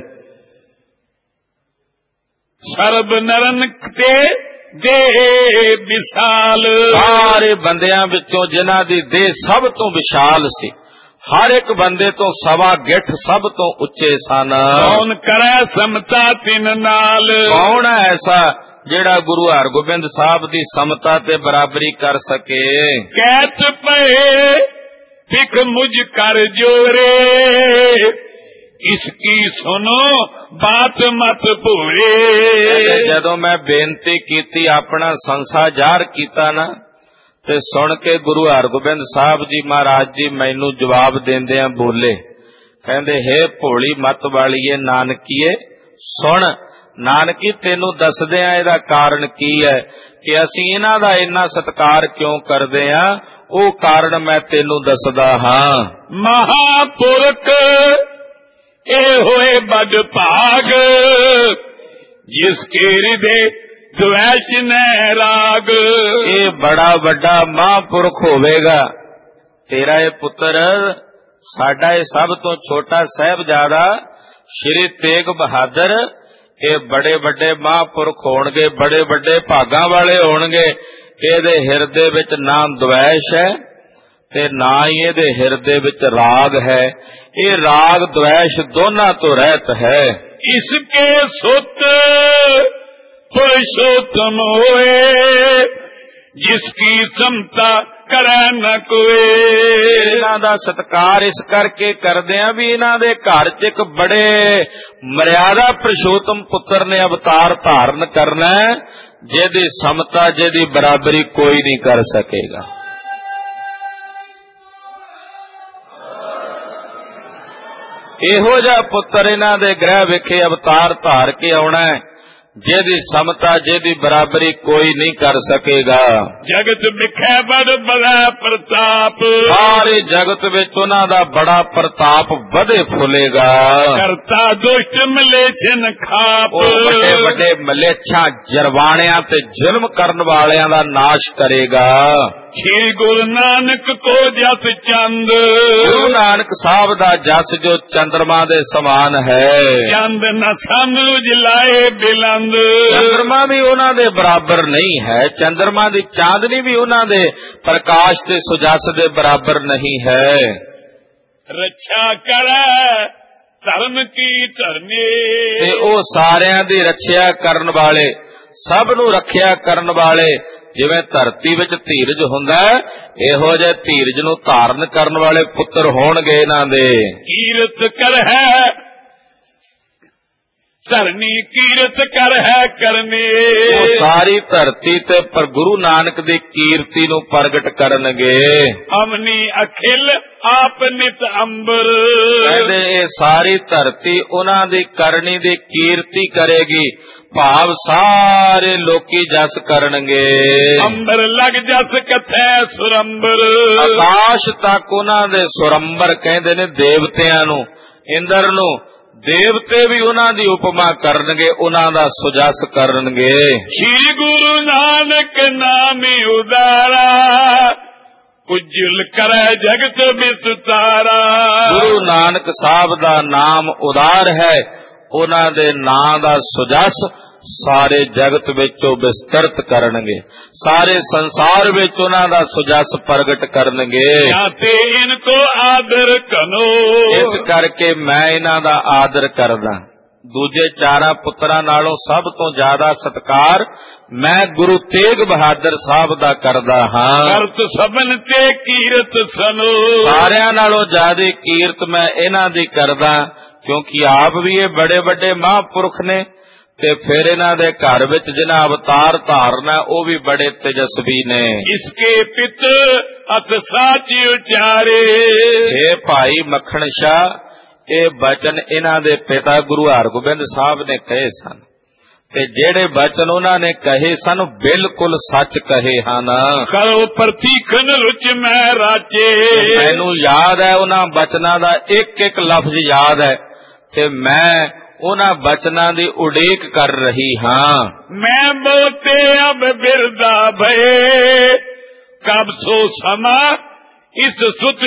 ਸਰਬ ਨਰਨ ਤੇ ਦੇ ਵਿਸ਼ਾਲ, ਸਾਰੇ ਬੰਦਿਆਂ ਵਿੱਚੋਂ ਜਿਨ੍ਹਾਂ ਦੀ ਦੇਹ ਸਭ ਤੋਂ ਵਿਸ਼ਾਲ ਸੀ, ਹਰ ਇੱਕ ਬੰਦੇ ਤੋਂ ਸਵਾ ਗਿੱਠ ਸਭ ਤੋਂ ਉੱਚੇ ਸਨ। ਕੌਣ ਕਰੈ ਸਮਤਾ ਤਿਨ ਨਾਲ, ਕੌਣ ਹੈ ਐਸਾ ਜਿਹੜਾ ਗੁਰੂ ਹਰਗੋਬਿੰਦ ਸਾਹਿਬ ਦੀ ਸਮਤਾ ਤੇ ਬਰਾਬਰੀ ਕਰ ਸਕੇ। ਕਹਿਤ ਪਏ ਫਿਕ ਮੁਝ ਕਰ ਜੋਰੇ, ਇਸਕੀ ਸੁਨੋ ਬਾਤ ਮਤ ਭੂਰੇ। ਜਦੋਂ ਮੈਂ ਬੇਨਤੀ ਕੀਤੀ, ਆਪਣਾ ਸੰਸਾ ਜ਼ਾਹਰ ਕੀਤਾ ਨਾ, ਤੇ ਸੁਣ ਕੇ ਗੁਰੂ ਹਰਗੋਬਿੰਦ ਸਾਹਿਬ ਜੀ ਮਹਾਰਾਜ ਜੀ ਮੈਨੂੰ ਜਵਾਬ ਦਿੰਦਿਆਂ ਬੋਲੇ, ਕਹਿੰਦੇ ਹੇ ਭੋਲੀ ਮੱਤ ਵਾਲੀਏ ਨਾਨਕੀਏ ਸੁਣ, ਨਾਨਕੀ ਤੈਨੂੰ ਦੱਸਦੇ ਆ ਇਹਦਾ ਕਾਰਨ ਕੀ ਹੈ ਕਿ ਅਸੀਂ ਇਹਨਾਂ ਦਾ ਇੰਨਾ ਸਤਿਕਾਰ ਕਿਉਂ ਕਰਦੇ ਆ। ਉਹ ਕਾਰਨ ਮੈਂ ਤੈਨੂੰ ਦੱਸਦਾ ਹਾਂ। ਮਹਾਪੁਰਖ ਇਹ ਹੋਏ ਬਦ ਭਾਗ, ਜਿਸ ਕੇ ਹਿਰਦੇ ਦੁਐਚ ਨੈ ਰਾਗ। ਇਹ ਬੜਾ ਵੱਡਾ ਮਹਾਂਪੁਰਖ ਹੋਵੇਗਾ ਤੇਰਾ ਇਹ ਪੁੱਤਰ, ਸਾਡਾ ਇਹ ਸਭ ਤੋਂ ਛੋਟਾ ਸਾਹਿਬਜ਼ਾਦਾ ਸ਼੍ਰੀ ਤੇਗ ਬਹਾਦਰ। ਇਹ ਬੜੇ ਵੱਡੇ ਮਹਾਂਪੁਰਖ ਹੋਣਗੇ, ਬੜੇ ਵੱਡੇ ਭਾਗਾਂ ਵਾਲੇ ਹੋਣਗੇ। ਇਹਦੇ ਹਿਰਦੇ ਵਿੱਚ ਨਾ ਦੁਐਸ਼ ਹੈ ਤੇ ਨਾ ਹੀ ਇਹਦੇ ਹਿਰਦੇ ਵਿੱਚ ਰਾਗ ਹੈ। ਇਹ ਰਾਗ ਦੁਐਸ਼ ਦੋਨਾਂ ਤੋਂ ਰਹਿਤ ਹੈ। ਇਸਕੇ ਸੁਤ ਪੁਰਸ਼ੋਤਮ ਹੋਏ, ਜਿਸकी ਸਮਤਾ ਕਰੈ ਨ ਕੋਏ। ਇਹਨਾਂ ਦਾ ਸਤਿਕਾਰ ਇਸ ਕਰਕੇ ਕਰਦੇ ਆ ਵੀ ਇਹਨਾਂ ਦੇ ਘਰ 'ਚ ਇੱਕ ਬੜੇ ਮਰਿਆਦਾ ਪੁਰਸ਼ੋਤਮ ਪੁੱਤਰ ਨੇ ਅਵਤਾਰ ਧਾਰਨ ਕਰਨਾ, ਜਿਹਦੀ ਸਮਤਾ ਜਿਹਦੀ ਬਰਾਬਰੀ ਕੋਈ ਨਹੀਂ ਕਰ ਸਕੇਗਾ। ਇਹੋ ਜਿਹਾ ਪੁੱਤਰ ਇਹਨਾਂ ਦੇ ਗ੍ਰਹਿ ਵਿਖੇ ਅਵਤਾਰ ਧਾਰ ਕੇ ਆਉਣਾ, ਜਿਹਦੀ ਸਮਤਾ ਜਿਹਦੀ ਬਰਾਬਰੀ ਕੋਈ ਨਹੀਂ ਕਰ ਸਕੇਗਾ। ਜਗਤ ਵਿਖੇ ਬੜ ਬੜਾ ਪ੍ਰਤਾਪ, ਸਾਰੇ ਜਗਤ ਵਿੱਚ ਉਹਨਾਂ ਦਾ ਬੜਾ ਪ੍ਰਤਾਪ ਵਧੇ ਫੁੱਲੇਗਾ। ਕਰਤਾ ਦੁਸ਼ਟ ਮਲੇਛਨ ਖਾਪ, ਵੱਡੇ ਵੱਡੇ ਮਲੇਛਾਂ ਜਰਵਾਣਿਆਂ ਤੇ ਜ਼ੁਲਮ ਕਰਨ ਵਾਲਿਆਂ ਦਾ ਨਾਸ਼ ਕਰੇਗਾ। ਸ਼੍ਰੀ ਗੁਰੂ ਨਾਨਕ ਕੋ ਜਸ ਚੰਦ, ਗੁਰੂ ਨਾਨਕ ਸਾਹਿਬ ਦਾ ਜਸ ਜੋ ਚੰਦਰਮਾ ਦੇ ਸਮਾਨ ਹੈ। ਚੰਦ ਨ ਸਾਨੂੰ ਜਲਾਏ ਬਿਲੰਦ, ਚੰਦਰਮਾ ਵੀ ਉਹਨਾਂ ਦੇ ਬਰਾਬਰ ਨਹੀਂ ਹੈ। ਚੰਦਰਮਾ ਦੀ ਚਾਂਦਨੀ ਵੀ ਉਹਨਾਂ ਦੇ ਪ੍ਰਕਾਸ਼ ਤੇ ਸੁਜਸ ਦੇ ਬਰਾਬਰ ਨਹੀਂ ਹੈ। ਰੱਛਾ ਕਰੈ ਧਰਮ ਕੀ ਧਰਮੇ, ਤੇ ਉਹ ਸਾਰਿਆਂ ਦੀ ਰੱਖਿਆ ਕਰਨ ਵਾਲੇ, ਸਭ ਨੂੰ ਰੱਖਿਆ ਕਰਨ ਵਾਲੇ। ਜਿਵੇਂ ਧਰਤੀ ਵਿੱਚ ਧੀਰਜ ਹੁੰਦਾ, ਇਹੋ ਜਿਹੇ ਧੀਰਜ ਨੂੰ ਧਾਰਨ ਕਰਨ ਵਾਲੇ ਪੁੱਤਰ ਹੋਣਗੇ ਇਹਨਾਂ ਦੇ। ਕੀਰਤ ਕਰ ਹੈ ਧਰਨੀ, ਕੀਰਤ ਕਰ ਹੈ ਕਰਮੇ। ਉਹ ਸਾਰੀ ਧਰਤੀ ਤੇ ਪਰ ਗੁਰੂ ਨਾਨਕ ਦੀ ਕੀਰਤੀ ਨੂੰ ਪ੍ਰਗਟ ਕਰਨਗੇ। ਅਮਨੀ ਅਖਿਲ ਆਪ ਨਿਤ ਅੰਬਰ, ਕਹਿੰਦੇ ਇਹ ਸਾਰੀ ਧਰਤੀ ਉਹਨਾਂ ਦੀ ਕਰਨੀ ਦੀ ਕੀਰਤੀ ਕਰੇਗੀ। ਭਾਵ ਸਾਰੇ ਲੋਕੀ ਜਸ ਕਰਨਗੇ। ਅੰਬਰ ਲਗ ਜਸ ਕਥੈ ਸੁਰੰਬਰ, ਆਕਾਸ਼ ਤੱਕ ਉਹਨਾਂ ਦੇ ਸੁਰੰਬਰ ਕਹਿੰਦੇ ਨੇ ਦੇਵਤਿਆਂ ਨੂੰ, ਇੰਦਰ ਨੂੰ। ਦੇਵਤੇ ਵੀ ਉਹਨਾਂ ਦੀ ਉਪਮਾ ਕਰਨਗੇ, ਉਹਨਾਂ ਦਾ ਸੁਜਸ ਕਰਨਗੇ। ਸ਼੍ਰੀ ਗੁਰੂ ਨਾਨਕ ਨਾਮੇ ਉਦਾਰਾ, ਉਜਲ ਕਰੈ ਜਗਤ ਵਿਸਤਾਰਾ। ਗੁਰੂ ਨਾਨਕ ਸਾਹਿਬ ਦਾ ਨਾਮ ਉਦਾਰ ਹੈ, ਉਹਨਾਂ ਦੇ ਨਾਂ ਦਾ ਸੁਜਸ ਸਾਰੇ ਜਗਤ ਵਿੱਚੋਂ ਵਿਸਤ੍ਰਿਤ ਕਰਨਗੇ। ਸਾਰੇ ਸੰਸਾਰ ਵਿੱਚ ਉਹਨਾਂ ਦਾ ਸੁਜਸ ਪ੍ਰਗਟ ਕਰਨਗੇ। ਤੇ ਇਨਕੋ ਆਦਰ ਕਰੋ, ਇਸ ਕਰਕੇ ਮੈਂ ਇਹਨਾਂ ਦਾ ਆਦਰ ਕਰਦਾ। ਦੂਜੇ ਚਾਰਾਂ ਪੁੱਤਰਾਂ ਨਾਲੋਂ ਸਭ ਤੋਂ ਜ਼ਿਆਦਾ ਸਤਿਕਾਰ ਮੈਂ ਗੁਰੂ ਤੇਗ ਬਹਾਦਰ ਸਾਹਿਬ ਦਾ ਕਰਦਾ ਹਾਂ। ਕਰਤ ਸਭਨ ਤੇ ਕੀਰਤ ਸਨੋ, ਸਾਰਿਆਂ ਨਾਲੋਂ ਜ਼ਿਆਦਾ ਕੀਰਤ ਮੈਂ ਇਹਨਾਂ ਦੀ ਕਰਦਾ, ਕਿਉਂਕਿ ਆਪ ਵੀ ਇਹ ਬੜੇ ਵੱਡੇ ਮਹਾਂਪੁਰਖ ਨੇ ਤੇ ਫਿਰ ਇਹਨਾਂ ਦੇ ਘਰ ਵਿੱਚ ਜਿਨ੍ਹਾਂ ਅਵਤਾਰ ਧਾਰਨਾ ਉਹ ਵੀ ਬੜੇ ਤੇਜਸਵੀ ਨੇ। ਇਸਕੇ ਪਿਤ ਅਸ ਸਾਚੀ ਉਚਾਰੇ, ਇਹ ਭਾਈ ਮੱਖਣ ਸ਼ਾਹ, ਇਹ ਬਚਨ ਇਹਨਾਂ ਦੇ ਪਿਤਾ ਗੁਰੂ ਹਰਗੋਬਿੰਦ ਸਾਹਿਬ ਨੇ ਕਹੇ ਸਨ, ਤੇ ਜਿਹੜੇ ਬਚਨ ਉਹਨਾਂ ਨੇ ਕਹੇ ਸਨ ਬਿਲਕੁਲ ਸੱਚ ਕਹੇ ਹਨ। ਕਰੋ ਪ੍ਰਤੀਖਨ ਰੁਚ ਮੈਂ ਰਾਚੇ, ਮੈਨੂੰ ਯਾਦ ਹੈ ਉਹਨਾਂ ਬਚਨਾਂ ਦਾ ਇੱਕ ਇੱਕ ਲਫ਼ਜ਼ ਯਾਦ ਹੈ, ਤੇ ਮੈਂ ਉਹਨਾਂ ਬਚਨਾਂ ਦੀ ਉਡੀਕ ਕਰ ਰਹੀ ਹਾਂ। ਮੈਂ ਬੋਤੇ ਅਬ ਬਿਰਦਾ ਭਏ, ਕਬ ਸੋ ਸਮਾ ਇਸ ਸੁਤ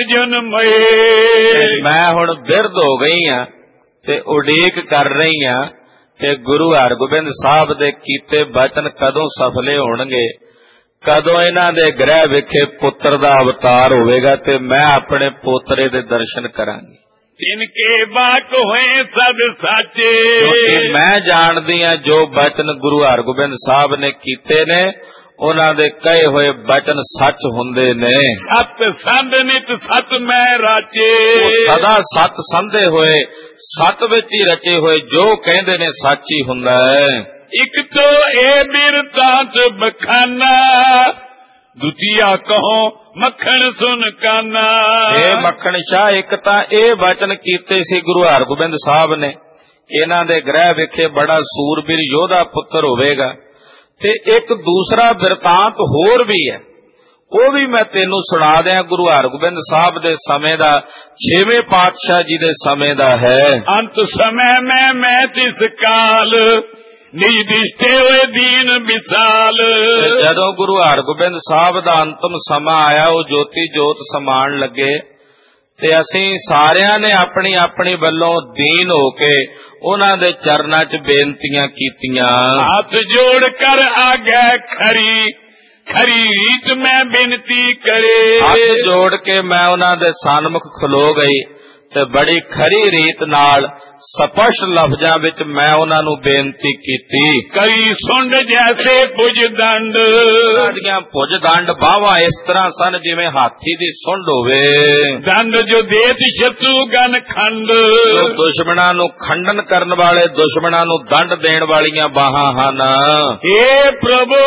ਜਨਮੇ। ਮੈਂ ਹੁਣ ਬਿਰਧ ਹੋ ਗਈ ਹਾਂ ਤੇ ਉਡੀਕ ਕਰ ਰਹੀ ਹਾਂ ਕਿ ਗੁਰੂ ਹਰਗੋਬਿੰਦ ਸਾਹਿਬ ਦੇ ਕੀਤੇ ਬਚਨ ਕਦੋਂ ਸਫਲੇ ਹੋਣਗੇ, ਕਦੋਂ ਇਹਨਾਂ ਦੇ ਗ੍ਰਹਿ ਵਿਖੇ ਪੁੱਤਰ ਦਾ ਅਵਤਾਰ ਹੋਵੇਗਾ ਤੇ ਮੈਂ ਆਪਣੇ ਪੋਤਰੇ ਦੇ ਦਰਸ਼ਨ ਕਰਾਂਗੀ। ਤਿਨਕੇ ਬਾਕ ਹੋਏ ਸਭ ਸਾਚੇ, ਮੈਂ ਜਾਣਦੀ ਹਾਂ ਜੋ ਬਚਨ ਗੁਰੂ ਹਰਗੋਬਿੰਦ ਸਾਹਿਬ ਨੇ ਕੀਤੇ ਨੇ ਉਹਨਾਂ ਦੇ ਕਹੇ ਹੋਏ ਬਚਨ ਸੱਚ ਹੁੰਦੇ ਨੇ। ਸਤ ਸੰਧ ਨਿਤ ਸਤ ਮੈਂ ਰਾਚੇ, ਸਦਾ ਸਤ ਸੰਧੇ ਹੋਏ, ਸਤ ਵਿੱਚ ਹੀ ਰਚੇ ਹੋਏ ਜੋ ਕਹਿੰਦੇ ਨੇ ਸੱਚ ਹੀ ਹੁੰਦਾ ਹੈ। ਇੱਕ ਤੋ ਇਹ ਬਿਰਤਾਂਤ ਬਖਾਨਾ, ਦੁਤੀਆ ਕਹੋ ਮੱਖਣ ਸੁਨ ਕਾਨਾ। ਇਹ ਮੱਖਣ ਸ਼ਾਹ, ਇੱਕ ਤਾਂ ਇਹ ਵਚਨ ਕੀਤੇ ਸੀ ਗੁਰੂ ਹਰਗੋਬਿੰਦ ਸਾਹਿਬ ਨੇ, ਇਹਨਾਂ ਦੇ ਗ੍ਰਹਿ ਵਿਖੇ ਬੜਾ ਸੂਰਬੀਰ ਯੋਧਾ ਪੁੱਤਰ ਹੋਵੇਗਾ। ਤੇ ਇੱਕ ਦੂਸਰਾ ਬਿਰਤਾਂਤ ਹੋਰ ਵੀ ਹੈ, ਉਹ ਵੀ ਮੈਂ ਤੈਨੂੰ ਸੁਣਾ ਦਿਆਂ। ਗੁਰੂ ਹਰਗੋਬਿੰਦ ਸਾਹਿਬ ਦੇ ਸਮੇਂ ਦਾ, ਛੇਵੇਂ ਪਾਤਸ਼ਾਹ ਜੀ ਦੇ ਸਮੇਂ ਦਾ ਹੈ। ਅੰਤ ਸਮੇਂ ਮੈਂ ਮੈਂ ਤਿਸ ਕਾਲ ਨਿਜ ਦਿਸ਼ਟੇ ਹੋਏ ਦੀਨ ਵਿਸਾਲ। ਜਦੋਂ ਗੁਰੂ ਹਰਗੋਬਿੰਦ ਸਾਹਿਬ ਦਾ ਅੰਤਮ ਸਮਾਂ ਆਇਆ, ਉਹ ਜੋਤੀ ਜੋਤ ਸਮਾਣ ਲੱਗੇ, ਤੇ ਅਸੀਂ ਸਾਰਿਆਂ ਨੇ ਆਪਣੀ ਆਪਣੀ ਵੱਲੋਂ ਦੀਨ ਹੋ ਕੇ ਉਹਨਾਂ ਦੇ ਚਰਨਾਂ 'ਚ ਬੇਨਤੀਆਂ ਕੀਤੀਆਂ। ਹੱਥ ਜੋੜ ਕਰ ਆਗੇ ਖਰੀ ਖਰੀ ਰੀਤ ਮੈਂ ਬੇਨਤੀ ਕਰੇ। ਹੱਥ ਜੋੜ ਕੇ ਮੈਂ ਉਹਨਾਂ ਦੇ ਸਨਮੁਖ ਖਲੋ ਗਈ ਤੇ ਬੜੀ ਖਰੀ ਰੀਤ ਨਾਲ ਸਪਸ਼ਟ ਲਫ਼ਜ਼ਾਂ ਵਿੱਚ ਮੈਂ ਉਹਨਾਂ ਨੂੰ ਬੇਨਤੀ ਕੀਤੀ। ਕਈ ਸੁੰਡ ਜੈਸੇ ਭੁਜ ਦੰਡ। ਸਾਡੀਆਂ ਭੁਜ ਦੰਡ ਬਾਹਾਂ ਇਸ ਤਰ੍ਹਾਂ ਸਨ ਜਿਵੇਂ ਹਾਥੀ ਦੀ ਸੁੰਡ ਹੋਵੇ। ਦੰਡ ਜੋ ਦੇਤ ਸ਼ਤਰੂ ਗਨ ਖੰਡ। ਜੋ ਦੁਸ਼ਮਣਾਂ ਨੂੰ ਖੰਡਨ ਕਰਨ ਵਾਲੇ, ਦੁਸ਼ਮਣਾਂ ਨੂੰ ਦੰਡ ਦੇਣ ਵਾਲੀਆਂ ਬਾਹਾਂ ਹਨ। हे ਪ੍ਰਭੂ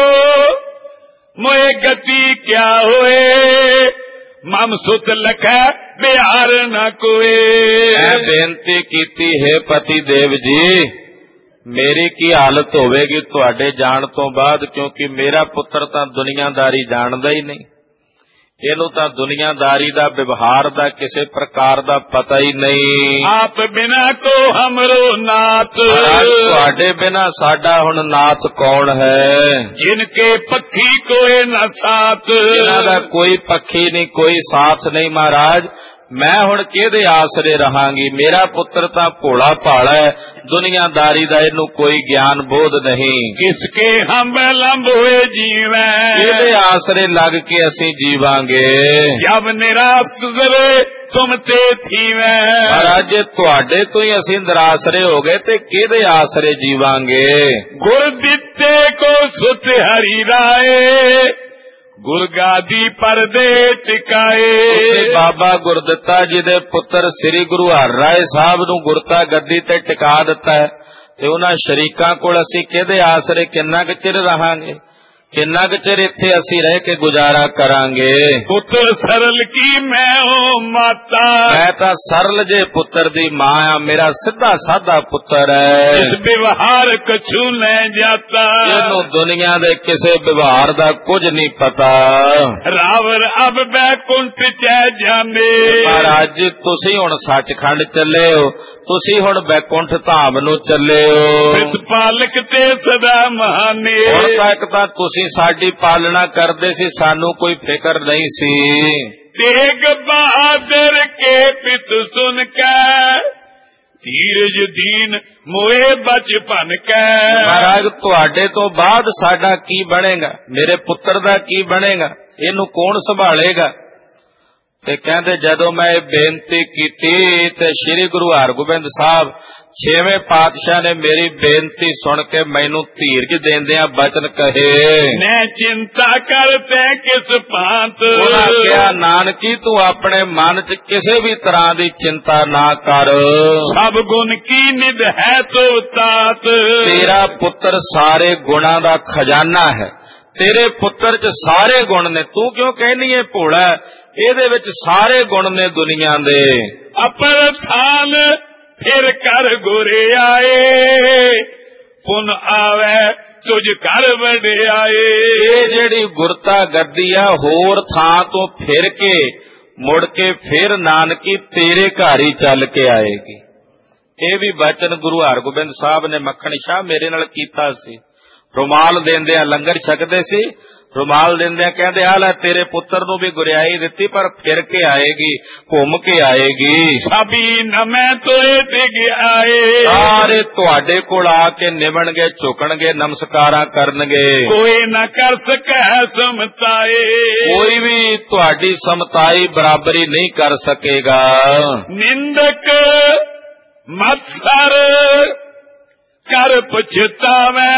ਮੋਏ ਗਤੀ ਕਿਆ ਹੋਏ, ਮਮ ਸੁਤ ਲਖੈ ਬਿਹਾਰ ਨਾ ਕੋਏ। ਮੈਂ ਬੇਨਤੀ ਕੀਤੀ, ਹੈ ਪਤੀ ਦੇਵ ਜੀ, ਮੇਰੀ ਕੀ ਹਾਲਤ ਹੋਵੇਗੀ ਤੁਹਾਡੇ ਜਾਣ ਤੋਂ ਬਾਅਦ, ਕਿਉਂਕਿ ਮੇਰਾ ਪੁੱਤਰ ਤਾਂ ਦੁਨੀਆਦਾਰੀ ਜਾਣਦਾ ਹੀ ਨਹੀਂ, ਇਹਨੂੰ ਤਾਂ ਦੁਨੀਆਦਾਰੀ ਦਾ, ਵਿਵਹਾਰ ਦਾ ਕਿਸੇ ਪ੍ਰਕਾਰ ਦਾ ਪਤਾ ਹੀ ਨਹੀਂ। ਆਪ ਬਿਨਾ ਕੋ ਹਮਰੋ ਨਾਥ। ਤੁਹਾਡੇ ਬਿਨਾ ਸਾਡਾ ਹੁਣ ਨਾਥ ਕੌਣ ਹੈ। ਜਿਨਕੇ ਪੱਖੀ ਕੋਏ ਨਾ ਸਾਥ। ਇਹਨਾਂ ਦਾ ਕੋਈ ਪੱਖੀ ਨਹੀਂ, ਕੋਈ ਸਾਥ ਨਹੀਂ ਮਹਾਰਾਜ। ਮੈਂ ਹੁਣ ਕਿਹਦੇ ਆਸਰੇ ਰਹਾਂਗੀ। ਮੇਰਾ ਪੁੱਤਰ ਤਾਂ ਭੋਲਾ ਭਾਲਾ ਹੈ, ਦੁਨੀਆਦਾਰੀ ਦਾ ਇਹਨੂੰ ਕੋਈ ਗਿਆਨ ਬੋਧ ਨਹੀਂ। ਕਿਸਕੇ ਹਮ ਲੰਬ ਹੋਏ ਜੀਵੈ। ਕਿਹਦੇ ਆਸਰੇ ਲੱਗ ਕੇ ਅਸੀਂ ਜੀਵਾਂਗੇ। ਜਬ ਨਿਰਾਸ ਜ਼ਰੇ ਤੁਮ ਤੇ ਥੀਵੈ। ਮਹਾਰਾਜ ਤੁਹਾਡੇ ਤੋਂ ਹੀ ਅਸੀਂ ਨਿਰਾਸਰੇ ਹੋ ਗਏ ਤੇ ਕਿਹਦੇ ਆਸਰੇ ਜੀਵਾਂਗੇ। ਗੁਰ ਦਿੱਤੇ ਕੋ ਸੁਤ ਹਰੀ ਰਾਏ, ਗੁਰਗਾਦੀ ਪਰਦੇ ਟਿਕਾਏ। ਬਾਬਾ ਗੁਰਦਿੱਤਾ ਜੀ ਦੇ ਪੁੱਤਰ ਸ੍ਰੀ ਗੁਰੂ ਹਰਿ ਰਾਏ ਸਾਹਿਬ ਨੂੰ ਗੁਰਤਾ ਗੱਦੀ ਤੇ ਟਿਕਾ ਦਿੱਤਾ ਹੈ, ਤੇ ਉਹਨਾਂ ਸ਼ਰੀਕਾਂ ਕੋਲ ਅਸੀਂ ਕਿਹਦੇ ਆਸਰੇ ਕਿੰਨਾ ਕੁ ਚਿਰ ਰਹਾਂਗੇ, ਕਿੰਨਾ ਕੁ ਚਿਰ ਇੱਥੇ ਅਸੀਂ ਰਹਿ ਕੇ ਗੁਜ਼ਾਰਾ ਕਰਾਂਗੇ। ਪੁੱਤਰ ਸਰਲ ਕੀ ਮੈਂ ਓ ਮਾਤਾ। ਮੈਂ ਤਾਂ ਸਰਲ ਜੇ ਪੁੱਤਰ ਦੀ ਮਾਂ ਆ, ਮੇਰਾ ਸਿੱਧਾ ਸਾਦਾ ਪੁੱਤਰ ਹੈ। ਇਸ ਵਿਵਹਾਰ ਕਛੂ ਲੈ ਜਾਤਾ। ਇਹਨੂੰ ਦੁਨੀਆ ਦੇ ਕਿਸੇ ਵਿਵਹਾਰ ਦਾ ਕੁਝ ਨਹੀਂ ਪਤਾ। ਰਾਵਰ ਅਬ ਬੈਕੁੰਠ ਚੈ ਜਾਮੇ। ਮਹਾਰਾਜ ਤੁਸੀਂ ਹੁਣ ਸੱਚਖੰਡ ਚੱਲੇ ਹੋ, ਤੁਸੀਂ ਹੁਣ ਬੈਕੁੰਠ ਧਾਮ ਨੂੰ ਚੱਲੇ ਹੋ। ਪ੍ਰਤਪਾਲਕ ਤੇ ਸਦਾ ਮਹਾਨੇ। ਹੁਣ ਤੱਕ ਤਾਂ ਤੁਸੀਂ ਸਾਡੀ ਪਾਲਣਾ ਕਰਦੇ ਸੀ, ਸਾਨੂੰ ਕੋਈ ਫਿਕਰ ਨਹੀਂ ਸੀ। ਤੇਗ ਬਹਾਦਰ ਕੇ ਪਿਤ ਸੁਨ ਕੈ, ਧੀਰਜ ਦੀਨ ਮੋਏ ਬਚਪਨ ਕੈ। ਮਹਾਰਾਜ ਤੁਹਾਡੇ ਤੋਂ ਬਾਅਦ ਸਾਡਾ ਕੀ ਬਣੇਗਾ, ਮੇਰੇ ਪੁੱਤਰ ਦਾ ਕੀ ਬਣੇਗਾ, ਇਹਨੂੰ ਕੌਣ ਸੰਭਾਲੇਗਾ। ਤੇ ਕਹਿੰਦੇ ਜਦੋਂ ਮੈਂ ਇਹ ਬੇਨਤੀ ਕੀਤੀ ਤੇ ਸ੍ਰੀ ਗੁਰੂ ਹਰਗੋਬਿੰਦ ਸਾਹਿਬ ਛੇਵੇਂ ਪਾਤਸ਼ਾਹ ਨੇ ਮੇਰੀ ਬੇਨਤੀ ਸੁਣ ਕੇ ਮੈਨੂੰ ਧੀਰਜ ਦੇਂਦਿਆਂ ਬਚਨ ਕਹੇ। ਮੈਂ ਚਿੰਤਾ ਕਰਤੇ ਕਿਸ ਭਾਂਤ। ਉਹਨਾਂ ਕਿਹਾ ਨਾਨਕੀ ਤੂੰ ਆਪਣੇ ਮਨ 'ਚ ਕਿਸੇ ਵੀ ਤਰ੍ਹਾਂ ਦੀ ਚਿੰਤਾ ਨਾ ਕਰ। ਸਭ ਗੁਣ ਕੀ ਨਿਧ ਹੈ ਤੋ ਤਾਤ। ਤੇਰਾ ਪੁੱਤਰ ਸਾਰੇ ਗੁਣਾਂ ਦਾ ਖਜ਼ਾਨਾ ਹੈ, ਤੇਰੇ ਪੁੱਤਰ 'ਚ ਸਾਰੇ ਗੁਣ ਨੇ। ਤੂੰ ਕਿਉਂ ਕਹਿਨੀ ਏ ਭੋਲਾ, ਇਹਦੇ ਵਿੱਚ ਸਾਰੇ ਗੁਣ ਨੇ ਦੁਨੀਆ ਦੇ। ਅਪਰ ਥਾਨ ਫਿਰ ਕਰ ਗੁਰੇ ਆਏ, ਪੁਨ ਆਵੇ ਤੁਝ ਘਰ ਵਡਿਆਏ। ਇਹ ਜਿਹੜੀ ਗੁਰਤਾ ਗੱਦੀ ਆ ਹੋਰ ਥਾਂ ਤੋਂ ਫਿਰ ਕੇ ਮੁੜ ਕੇ ਫਿਰ ਨਾਨਕੀ ਤੇਰੇ ਘਰ ਹੀ ਚੱਲ ਕੇ ਆਏਗੀ। ਇਹ ਵੀ ਬਚਨ ਗੁਰੂ ਹਰਗੋਬਿੰਦ ਸਾਹਿਬ ਨੇ ਮੱਖਣ ਸ਼ਾਹ ਮੇਰੇ ਨਾਲ ਕੀਤਾ ਸੀ। ਰੁਮਾਲ ਦਿੰਦਿਆਂ ਲੰਗਰ ਛਕਦੇ ਸੀ, ਰੁਮਾਲ ਦਿੰਦਿਆਂ ਕਹਿੰਦੇ ਆ ਲੈ ਤੇਰੇ ਪੁੱਤਰ ਨੂੰ ਵੀ ਗੁਰਿਆਈ ਦਿੱਤੀ, ਪਰ ਫਿਰ ਕੇ ਆਏਗੀ, ਘੁੰਮ ਕੇ ਆਏਗੀ। ਸਭੀ ਨਮੈ ਤੋਏ ਟਿਕ ਆਏ। ਸਾਰੇ ਤੁਹਾਡੇ ਕੋਲ ਆ ਕੇ ਨਿਵਣਗੇ, ਝੁਕਣਗੇ, ਨਮਸਕਾਰਾਂ ਕਰਨਗੇ। ਕੋਈ ਨਾ ਕਰ ਸਕੈ ਸਮਤਾਏ। ਕੋਈ ਵੀ ਤੁਹਾਡੀ ਸਮਤਾਈ ਬਰਾਬਰੀ ਨਹੀਂ ਕਰ ਸਕੇਗਾ। ਨਿੰਦਕ ਮਤਸਰ ਕਰ ਪਛਤਾਵੈ,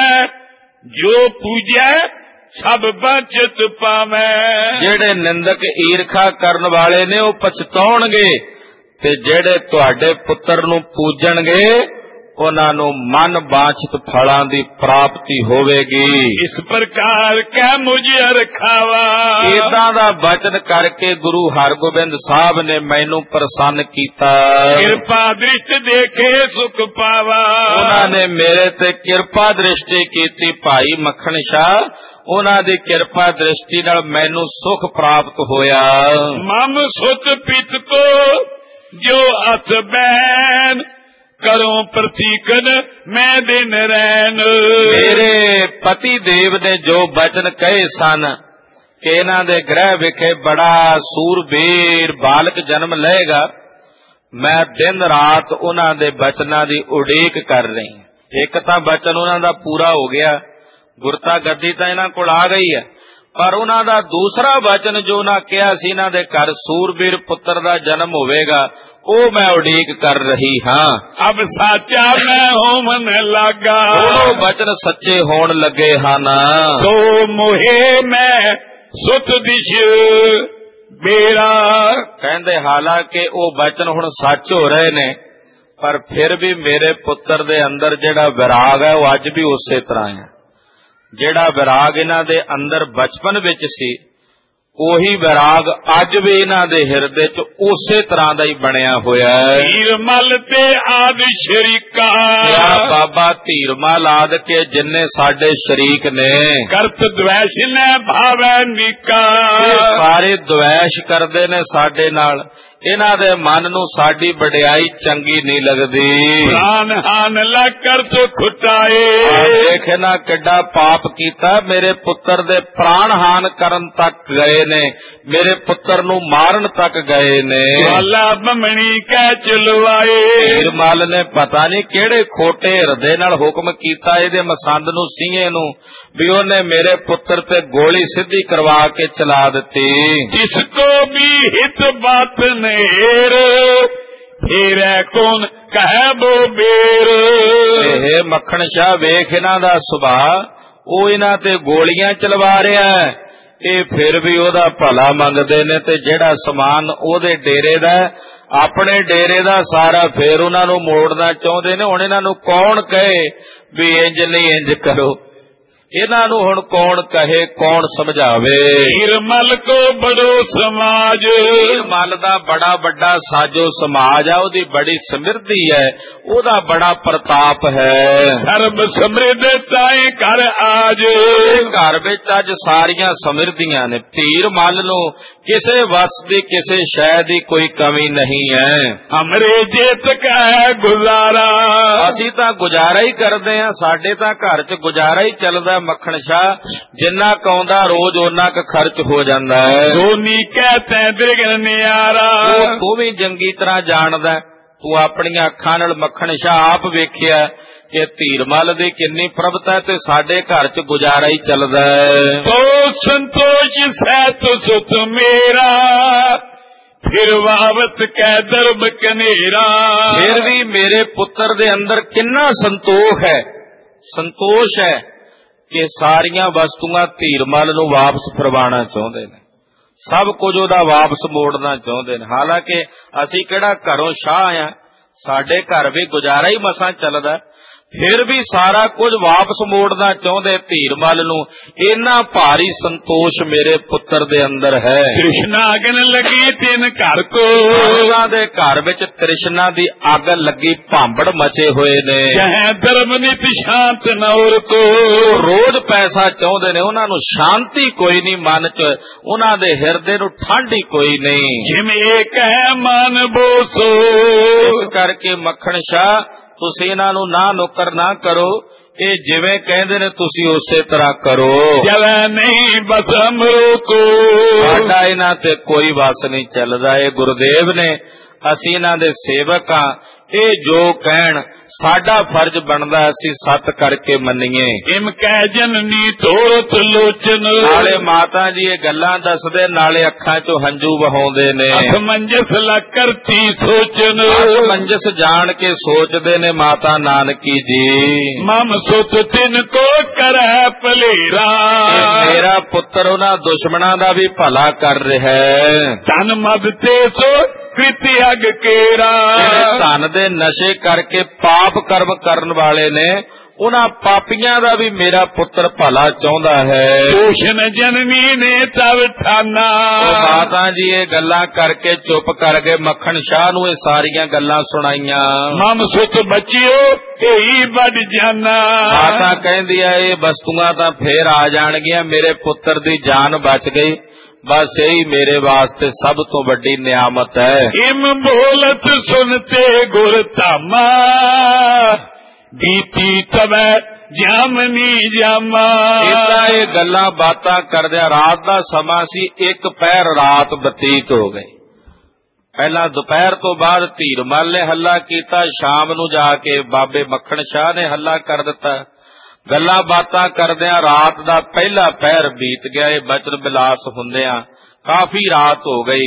ਜੋ ਪੂਜੈ ਸਭ ਬਚਤ ਪਾਵੈ। ਜਿਹੜੇ ਨਿੰਦਕ ਈਰਖਾ ਕਰਨ ਵਾਲੇ ਨੇ ਉਹ ਪਛਤਾਉਣਗੇ, ਤੇ ਜਿਹੜੇ ਤੁਹਾਡੇ ਪੁੱਤਰ ਨੂੰ ਪੂਜਣਗੇ ਉਹਨਾਂ ਨੂੰ ਮਨ ਬਾਛਿਤ ਫਲਾਂ ਦੀ ਪ੍ਰਾਪਤੀ ਹੋਵੇਗੀ। ਇਸ ਪ੍ਰਕਾਰ ਕੈ ਮੁਝੇ ਰਖਾਵਾ। ਇਦਾਂ ਦਾ ਬਚਨ ਕਰਕੇ ਗੁਰੂ ਹਰਗੋਬਿੰਦ ਸਾਹਿਬ ਨੇ ਮੈਨੂੰ ਪ੍ਰਸੰਨ ਕੀਤਾ। ਕਿਰਪਾ ਦ੍ਰਿਸ਼ਟ ਦੇਖੇ ਸੁਖ ਪਾਵਾ। ਉਹਨਾਂ ਨੇ ਮੇਰੇ ਤੇ ਕਿਰਪਾ ਦ੍ਰਿਸ਼ਟੀ ਕੀਤੀ। ਭਾਈ ਮੱਖਣ ਸ਼ਾਹ, ਉਹਨਾਂ ਦੀ ਕਿਰਪਾ ਦ੍ਰਿਸ਼ਟੀ ਨਾਲ ਮੈਨੂੰ ਸੁਖ ਪ੍ਰਾਪਤ ਹੋਇਆ। ਮਮ ਸੁਤ ਪਿਤ ਕੋ ਜੋ ਅਥ ਬੈਨ ਕਰੋ ਪ੍ਰਤੀਕਨ ਮੈਂ ਦਿਨ ਰੈਨ। ਮੇਰੇ ਪਤੀ ਦੇਵ ਨੇ ਜੋ ਬਚਨ ਕਹੇ ਸਨ ਕਿ ਇਹਨਾਂ ਦੇ ਗ੍ਰਹਿ ਵਿਖੇ ਬੜਾ ਸੂਰਬੀਰ ਬਾਲਕ ਜਨਮ ਲਏਗਾ, ਮੈਂ ਦਿਨ ਰਾਤ ਉਹਨਾਂ ਦੇ ਬਚਨਾਂ ਦੀ ਉਡੀਕ ਕਰ ਰਹੀ। ਇੱਕ ਤਾਂ ਬਚਨ ਉਹਨਾਂ ਦਾ ਪੂਰਾ ਹੋ ਗਿਆ, ਗੁਰਤਾ ਗੱਦੀ ਤਾਂ ਇਹਨਾਂ ਕੋਲ ਆ ਗਈ ਹੈ, ਪਰ ਉਹਨਾਂ ਦਾ ਦੂਸਰਾ ਬਚਨ ਜੋ ਉਹਨਾਂ ਕਿਹਾ ਸੀ ਇਹਨਾਂ ਦੇ ਘਰ ਸੂਰਬੀਰ ਪੁੱਤਰ ਦਾ ਜਨਮ ਹੋਵੇਗਾ, ਉਹ ਮੈਂ ਉਡੀਕ ਕਰ ਰਹੀ ਹਾਂ। ਅਬ ਸਾਚਾ ਮੈਂ ਹੋਵਨ ਲੱਗਾ। ਉਹ ਬਚਨ ਸੱਚੇ ਹੋਣ ਲੱਗੇ ਹਨ। ਤੋ ਮੋਹੇ ਮੈਂ ਸੁਤ ਦਿਸ਼ ਮੇਰਾ। ਕਹਿੰਦੇ ਹਾਲਾਂਕਿ ਉਹ ਬਚਨ ਹੁਣ ਸੱਚ ਹੋ ਰਹੇ ਨੇ, ਪਰ ਫਿਰ ਵੀ ਮੇਰੇ ਪੁੱਤਰ ਦੇ ਅੰਦਰ ਜਿਹੜਾ ਵਿਰਾਗ ਹੈ ਉਹ ਅੱਜ ਵੀ ਉਸੇ ਤਰ੍ਹਾਂ ਹੈ। ਜਿਹੜਾ ਵਿਰਾਗ ਇਹਨਾਂ ਦੇ ਅੰਦਰ ਬਚਪਨ ਵਿੱਚ ਸੀ, ਉਹੀ ਵਿਰਾਗ ਅੱਜ ਵੀ ਇਹਨਾਂ ਦੇ ਹਿਰਦੇ 'ਚ ਉਸੇ ਤਰ੍ਹਾਂ ਦਾ ਹੀ ਬਣਿਆ ਹੋਇਆ ਹੈ। ਧੀਰਮਲ ਤੇ ਆਦ ਸ਼ਰੀਕਾ। ਬਾਬਾ ਧੀਰਮਲ ਆਦ ਕੇ ਜਿੰਨੇ ਸਾਡੇ ਸ਼ਰੀਕ ਨੇ, ਕਰਤ ਦ્વੈਸ਼ ਨੇ ਭਾਵੈ ਨੀਕਾ। ਸਾਰੇ ਦ્વੈਸ਼ ਕਰਦੇ ਨੇ ਸਾਡੇ ਨਾਲ, ਇਹਨਾਂ ਦੇ ਮਨ ਨੂੰ ਸਾਡੀ ਵਡਿਆਈ ਚੰਗੀ ਨਹੀਂ ਲੱਗਦੀ। ਪ੍ਰਾਨ ਹਾਨ ਲਾ ਕਰਤ ਖੁਟਾਏ। ਦੇਖ ਨਾ ਕਿੱਡਾ ਪਾਪ ਕੀਤਾ, ਮੇਰੇ ਪੁੱਤਰ ਦੇ ਪ੍ਰਾਣ ਹਾਨ ਕਰਨ ਤੱਕ ਗਏ ਨੇ, ਮੇਰੇ ਪੁੱਤਰ ਨੂੰ ਮਾਰਨ ਤੱਕ ਗਏ ਨੇ। ਵਾਲਾ ਬਮਣੀ ਕਹਿ ਚਲਵਾਏ। ਧੀਰਮਲ ਨੇ ਪਤਾ ਨਹੀਂ ਕਿਹੜੇ ਖੋਟੇ ਹਿਰਦੇ ਨਾਲ ਹੁਕਮ ਕੀਤਾ ਇਹਦੇ ਮਸੰਦ ਨੂੰ, ਸੀਏ ਨੂੰ, ਵੀ ਉਹਨੇ ਮੇਰੇ ਪੁੱਤਰ ਤੇ ਗੋਲੀ ਸਿੱਧੀ ਕਰਵਾ ਕੇ ਚਲਾ ਦਿੱਤੀ। ਜਿਸ ਕੋ ਵੀ ਹਿਤ ਬਾਤ ਨੇਰ ਫੇਰੈ ਕੌਣ ਕਹਿ ਬੋ ਬੇਰ। ਇਹ ਮੱਖਣ ਸ਼ਾਹ ਵੇਖ ਇਹਨਾਂ ਦਾ ਸੁਭਾਅ, ਉਹ ਇਹਨਾਂ ਤੇ ਗੋਲੀਆਂ ਚਲਵਾ ਰਿਹਾ ਹੈ, ਇਹ ਫਿਰ ਵੀ ਉਹਦਾ ਭਲਾ ਮੰਗਦੇ ਨੇ, ਤੇ ਜਿਹੜਾ ਸਮਾਨ ਉਹਦੇ ਡੇਰੇ ਦਾ, ਆਪਣੇ ਡੇਰੇ ਦਾ ਸਾਰਾ ਫੇਰ ਉਹਨਾਂ ਨੂੰ ਮੋੜਨਾ ਚਾਹੁੰਦੇ ਨੇ। ਹੁਣ ਇਹਨਾਂ ਨੂੰ ਕੌਣ ਕਹੇ ਵੀ ਇੰਜ ਨਹੀਂ ਇੰਜ ਕਰੋ, ਇਹਨਾਂ ਨੂੰ ਹੁਣ ਕੌਣ ਕਹੇ, ਕੌਣ ਸਮਝਾਵੇ। ਧੀਰਮਲ ਕੋ ਬੜੋ ਸਮਾਜ। ਧੀਰਮਲ ਦਾ ਬੜਾ ਵੱਡਾ ਸਾਜੋ ਸਮਾਜ ਹੈ, ਉਹਦੀ ਬੜੀ ਸਮਿਰਧੀ ਹੈ, ਉਹਦਾ ਬੜਾ ਪ੍ਰਤਾਪ ਹੈ। ਸਰਬ ਸਮਰਿੱਧ ਤਾਏ ਘਰ ਆਜ। ਘਰ ਵਿੱਚ ਅੱਜ ਸਾਰੀਆਂ ਸਮਿਰਧੀਆਂ ਨੇ। ਧੀਰਮਲ ਨੂੰ ਕਿਸੇ ਵਸ ਦੀ, ਕਿਸੇ ਸ਼ੈ ਦੀ ਕੋਈ ਕਮੀ ਨਹੀਂ ਹੈ। ਹਮਰੇ ਜੇਤ ਕਾ ਗੁਜ਼ਾਰਾ। ਅਸੀਂ ਤਾਂ ਗੁਜ਼ਾਰਾ ਹੀ ਕਰਦੇ ਹਾਂ, ਸਾਡੇ ਤਾਂ ਘਰ 'ਚ ਗੁਜ਼ਾਰਾ ਹੀ ਚੱਲਦਾ। ਮੱਖਣ ਸ਼ਾਹ ਜਿੰਨਾ ਕਾਉਂਦਾ ਰੋਜ਼ ਉਹਨਾਂ ਕ ਖਰਚ ਹੋ ਜਾਂਦਾ ਹੈ। ਸੋਨੀ ਕਹਤੇ ਬਿਰਗਨ ਨਿਆਰਾ। ਤੂੰ ਵੀ ਚੰਗੀ ਤਰ੍ਹਾਂ ਜਾਣਦਾ, ਤੂੰ ਆਪਣੀਆਂ ਅੱਖਾਂ ਨਾਲ ਮੱਖਣ ਸ਼ਾਹ ਆਪ ਵੇਖਿਆ ਕਿ ਧੀਰਮਲ ਦੀ ਕਿੰਨੀ ਪ੍ਰਭਤਾ, ਤੇ ਸਾਡੇ ਘਰ 'ਚ ਗੁਜ਼ਾਰਾ ਹੀ ਚੱਲਦਾ ਹੈ। ਤੋ ਸੰਤੋਸ਼ ਸਹਿਤ ਸੁਤ ਮੇਰਾ ਫਿਰ ਵਾਵਤ ਕੈ ਦਰਬ ਕਨੇਰਾ। ਫਿਰ ਵੀ ਮੇਰੇ ਪੁੱਤਰ ਦੇ ਅੰਦਰ ਕਿੰਨਾ ਸੰਤੋਖ ਹੈ, ਸੰਤੋਸ਼ ਹੈ ਕਿ ਸਾਰੀਆਂ ਵਸਤੂਆਂ ਧੀਰਮਲ ਨੂੰ ਵਾਪਸ ਫਰਵਾਉਣਾ ਚਾਹੁੰਦੇ ਨੇ, ਸਭ ਕੁਝ ਉਹਦਾ ਵਾਪਸ ਮੋੜਨਾ ਚਾਹੁੰਦੇ ਨੇ। ਹਾਲਾਂਕਿ ਅਸੀਂ ਕਿਹੜਾ ਘਰੋਂ ਸ਼ਾਹ ਆ, ਸਾਡੇ ਘਰ ਵੀ ਗੁਜ਼ਾਰਾ ਹੀ ਮਸਾਂ ਚੱਲਦਾ, ਫਿਰ ਵੀ ਸਾਰਾ ਕੁਝ ਵਾਪਸ ਮੋੜਨਾ ਚਾਹੁੰਦੇ ਧੀਰਮਲ ਨੂੰ। ਇੰਨਾ ਭਾਰੀ ਸੰਤੋਸ਼ ਮੇਰੇ ਪੁੱਤਰ ਦੇ ਅੰਦਰ ਹੈ। ਤ੍ਰਿਸ਼ਨਾ ਅਗਨ ਲੱਗੀ ਤਿੰਨ ਘਰ ਕੋ। ਉਹਨਾਂ ਦੇ ਘਰ ਵਿੱਚ ਤ੍ਰਿਸ਼ਨਾ ਦੀ ਅੱਗ ਲੱਗੀ, ਭਾਂਬੜ ਮਚੇ ਹੋਏ ਨੇ। ਜਹ ਧਰਮ ਨਿਤ ਸ਼ਾਂਤ ਨੌਰ ਕੋ। ਰੋਜ਼ ਪੈਸਾ ਚਾਹੁੰਦੇ ਨੇ, ਉਹਨਾਂ ਨੂੰ ਸ਼ਾਂਤੀ ਕੋਈ ਨਹੀਂ ਮਨ 'ਚ, ਉਹਨਾਂ ਦੇ ਹਿਰਦੇ ਨੂੰ ਠੰਡ ਹੀ ਕੋਈ ਨਹੀਂ। ਜਿਵੇਂ ਏਕ ਹੈ ਮਨ ਬੋਸੋ। ਇਸ ਕਰਕੇ ਮੱਖਣ ਸ਼ਾਹ ਤੁਸੀਂ ਇਹਨਾਂ ਨੂੰ ਨਾ ਨੌਕਰ ਨਾ ਕਰੋ, ਇਹ ਜਿਵੇਂ ਕਹਿੰਦੇ ਨੇ ਤੁਸੀਂ ਉਸੇ ਤਰ੍ਹਾਂ ਕਰੋ। ਚਲੈ ਨਹੀਂ ਬਸ ਅਮਰੋ ਕੋ। ਸਾਡਾ ਇਹਨਾਂ ਤੇ ਕੋਈ ਵਸ ਨਹੀਂ ਚੱਲਦਾ। ਇਹ ਗੁਰਦੇਵ ਨੇ, ਅਸੀਂ ਇਹਨਾਂ ਦੇ ਸੇਵਕ ਹਾਂ, ਇਹ ਜੋ ਕਹਿਣ ਸਾਡਾ ਫਰਜ਼ ਬਣਦਾ ਅਸੀਂ ਸੱਤ ਕਰਕੇ ਮੰਨੀਏ। ਇਮ ਕਹਿ ਜਨਨੀ ਤੋਰਤ ਲੋਚਨ। ਨਾਲੇ ਮਾਤਾ ਜੀ ਇਹ ਗੱਲਾਂ ਦੱਸਦੇ, ਨਾਲੇ ਅੱਖਾਂ 'ਚੋਂ ਹੰਝੂ ਵਹਾਉਂਦੇ ਨੇ। ਅਸਮੰਜਸ ਲਾ ਕਰਤੀ ਸੋਚਨ। ਅਸਮੰਜਸ ਜਾਣ ਕੇ ਸੋਚਦੇ ਨੇ ਮਾਤਾ ਨਾਨਕੀ ਜੀ। ਮਮ ਸੁਤ ਤਿਨ ਕੋ ਕਰੈ ਭਲੇਰਾ। ਮੇਰਾ ਪੁੱਤਰ ਉਹਨਾਂ ਦੁਸ਼ਮਣਾਂ ਦਾ ਵੀ ਭਲਾ ਕਰ ਰਿਹਾ ਹੈ। ਤਨ ਮਦ ਤੇ ਸੋ कृत अग केरा। ਜਿਹੜੇ ਧਨ ਦੇ ਨਸ਼ੇ ਕਰਕੇ ਪਾਪ ਕਰਮ ਕਰਨ ਵਾਲੇ ਨੇ ਉਹਨਾਂ ਪਾਪੀਆਂ ਦਾ ਵੀ ਮੇਰਾ ਪੁੱਤਰ ਭਲਾ ਚਾਹੁੰਦਾ ਹੈ। ਪੋਸ਼ਣ ਜਨਨੀ ਨੇ ਤਵ ਠਾਨਾ। ਉਹ ਮਾਤਾ ਜੀ ਇਹ ਗੱਲਾਂ ਕਰਕੇ ਚੁੱਪ ਕਰ ਗਏ। ਮੱਖਣ ਸ਼ਾਹ ਨੂੰ ਇਹ ਸਾਰੀਆਂ ਗੱਲਾਂ ਸੁਣਾਈਆਂ। ਮਮ ਸੁਤ ਬਚਿਓ ਇਹੀ ਵੱਡ ਜਾਨਾ। ਮਾਤਾ ਕਹਿੰਦੀ ਆ ਇਹ ਵਸਤੂਆਂ ਤਾਂ ਫੇਰ ਆ ਜਾਣਗੀਆਂ, ਮੇਰੇ ਪੁੱਤਰ ਦੀ ਜਾਨ ਬਚ ਗਈ, ਬਸ ਇਹੀ ਮੇਰੇ ਵਾਸਤੇ ਸਭ ਤੋਂ ਵੱਡੀ ਨਿਆਮਤ ਹੈ। ਇਮ ਬੋਲਤ ਸੁਨਤੇ ਗੁਰ ਧਾਮਾ ਬੀਤੀ ਤਵੈ ਜਾਮਨੀ ਜਾਮਾ। ਇਦਾਂ ਇਹ ਗੱਲਾਂ ਬਾਤਾਂ ਕਰਦਿਆਂ ਰਾਤ ਦਾ ਸਮਾਂ ਸੀ, ਇੱਕ ਪਹਿਰ ਰਾਤ ਬਤੀਤ ਹੋ ਗਈ। ਪਹਿਲਾਂ ਦੁਪਹਿਰ ਤੋਂ ਬਾਅਦ ਧੀਰਮਲ ਨੇ ਹੱਲਾ ਕੀਤਾ, ਸ਼ਾਮ ਨੂੰ ਜਾ ਕੇ ਬਾਬੇ ਮੱਖਣ ਸ਼ਾਹ ਨੇ ਹੱਲਾ ਕਰ ਦਿੱਤਾ। ਗੱਲਾਂ ਬਾਤਾਂ ਕਰਦਿਆਂ ਰਾਤ ਦਾ ਪਹਿਲਾ ਪਹਿਰ ਬੀਤ ਗਿਆ। ਇਹ ਬਚਨ ਬਿਲਾਸ ਹੁੰਦਿਆਂ ਕਾਫੀ ਰਾਤ ਹੋ ਗਈ।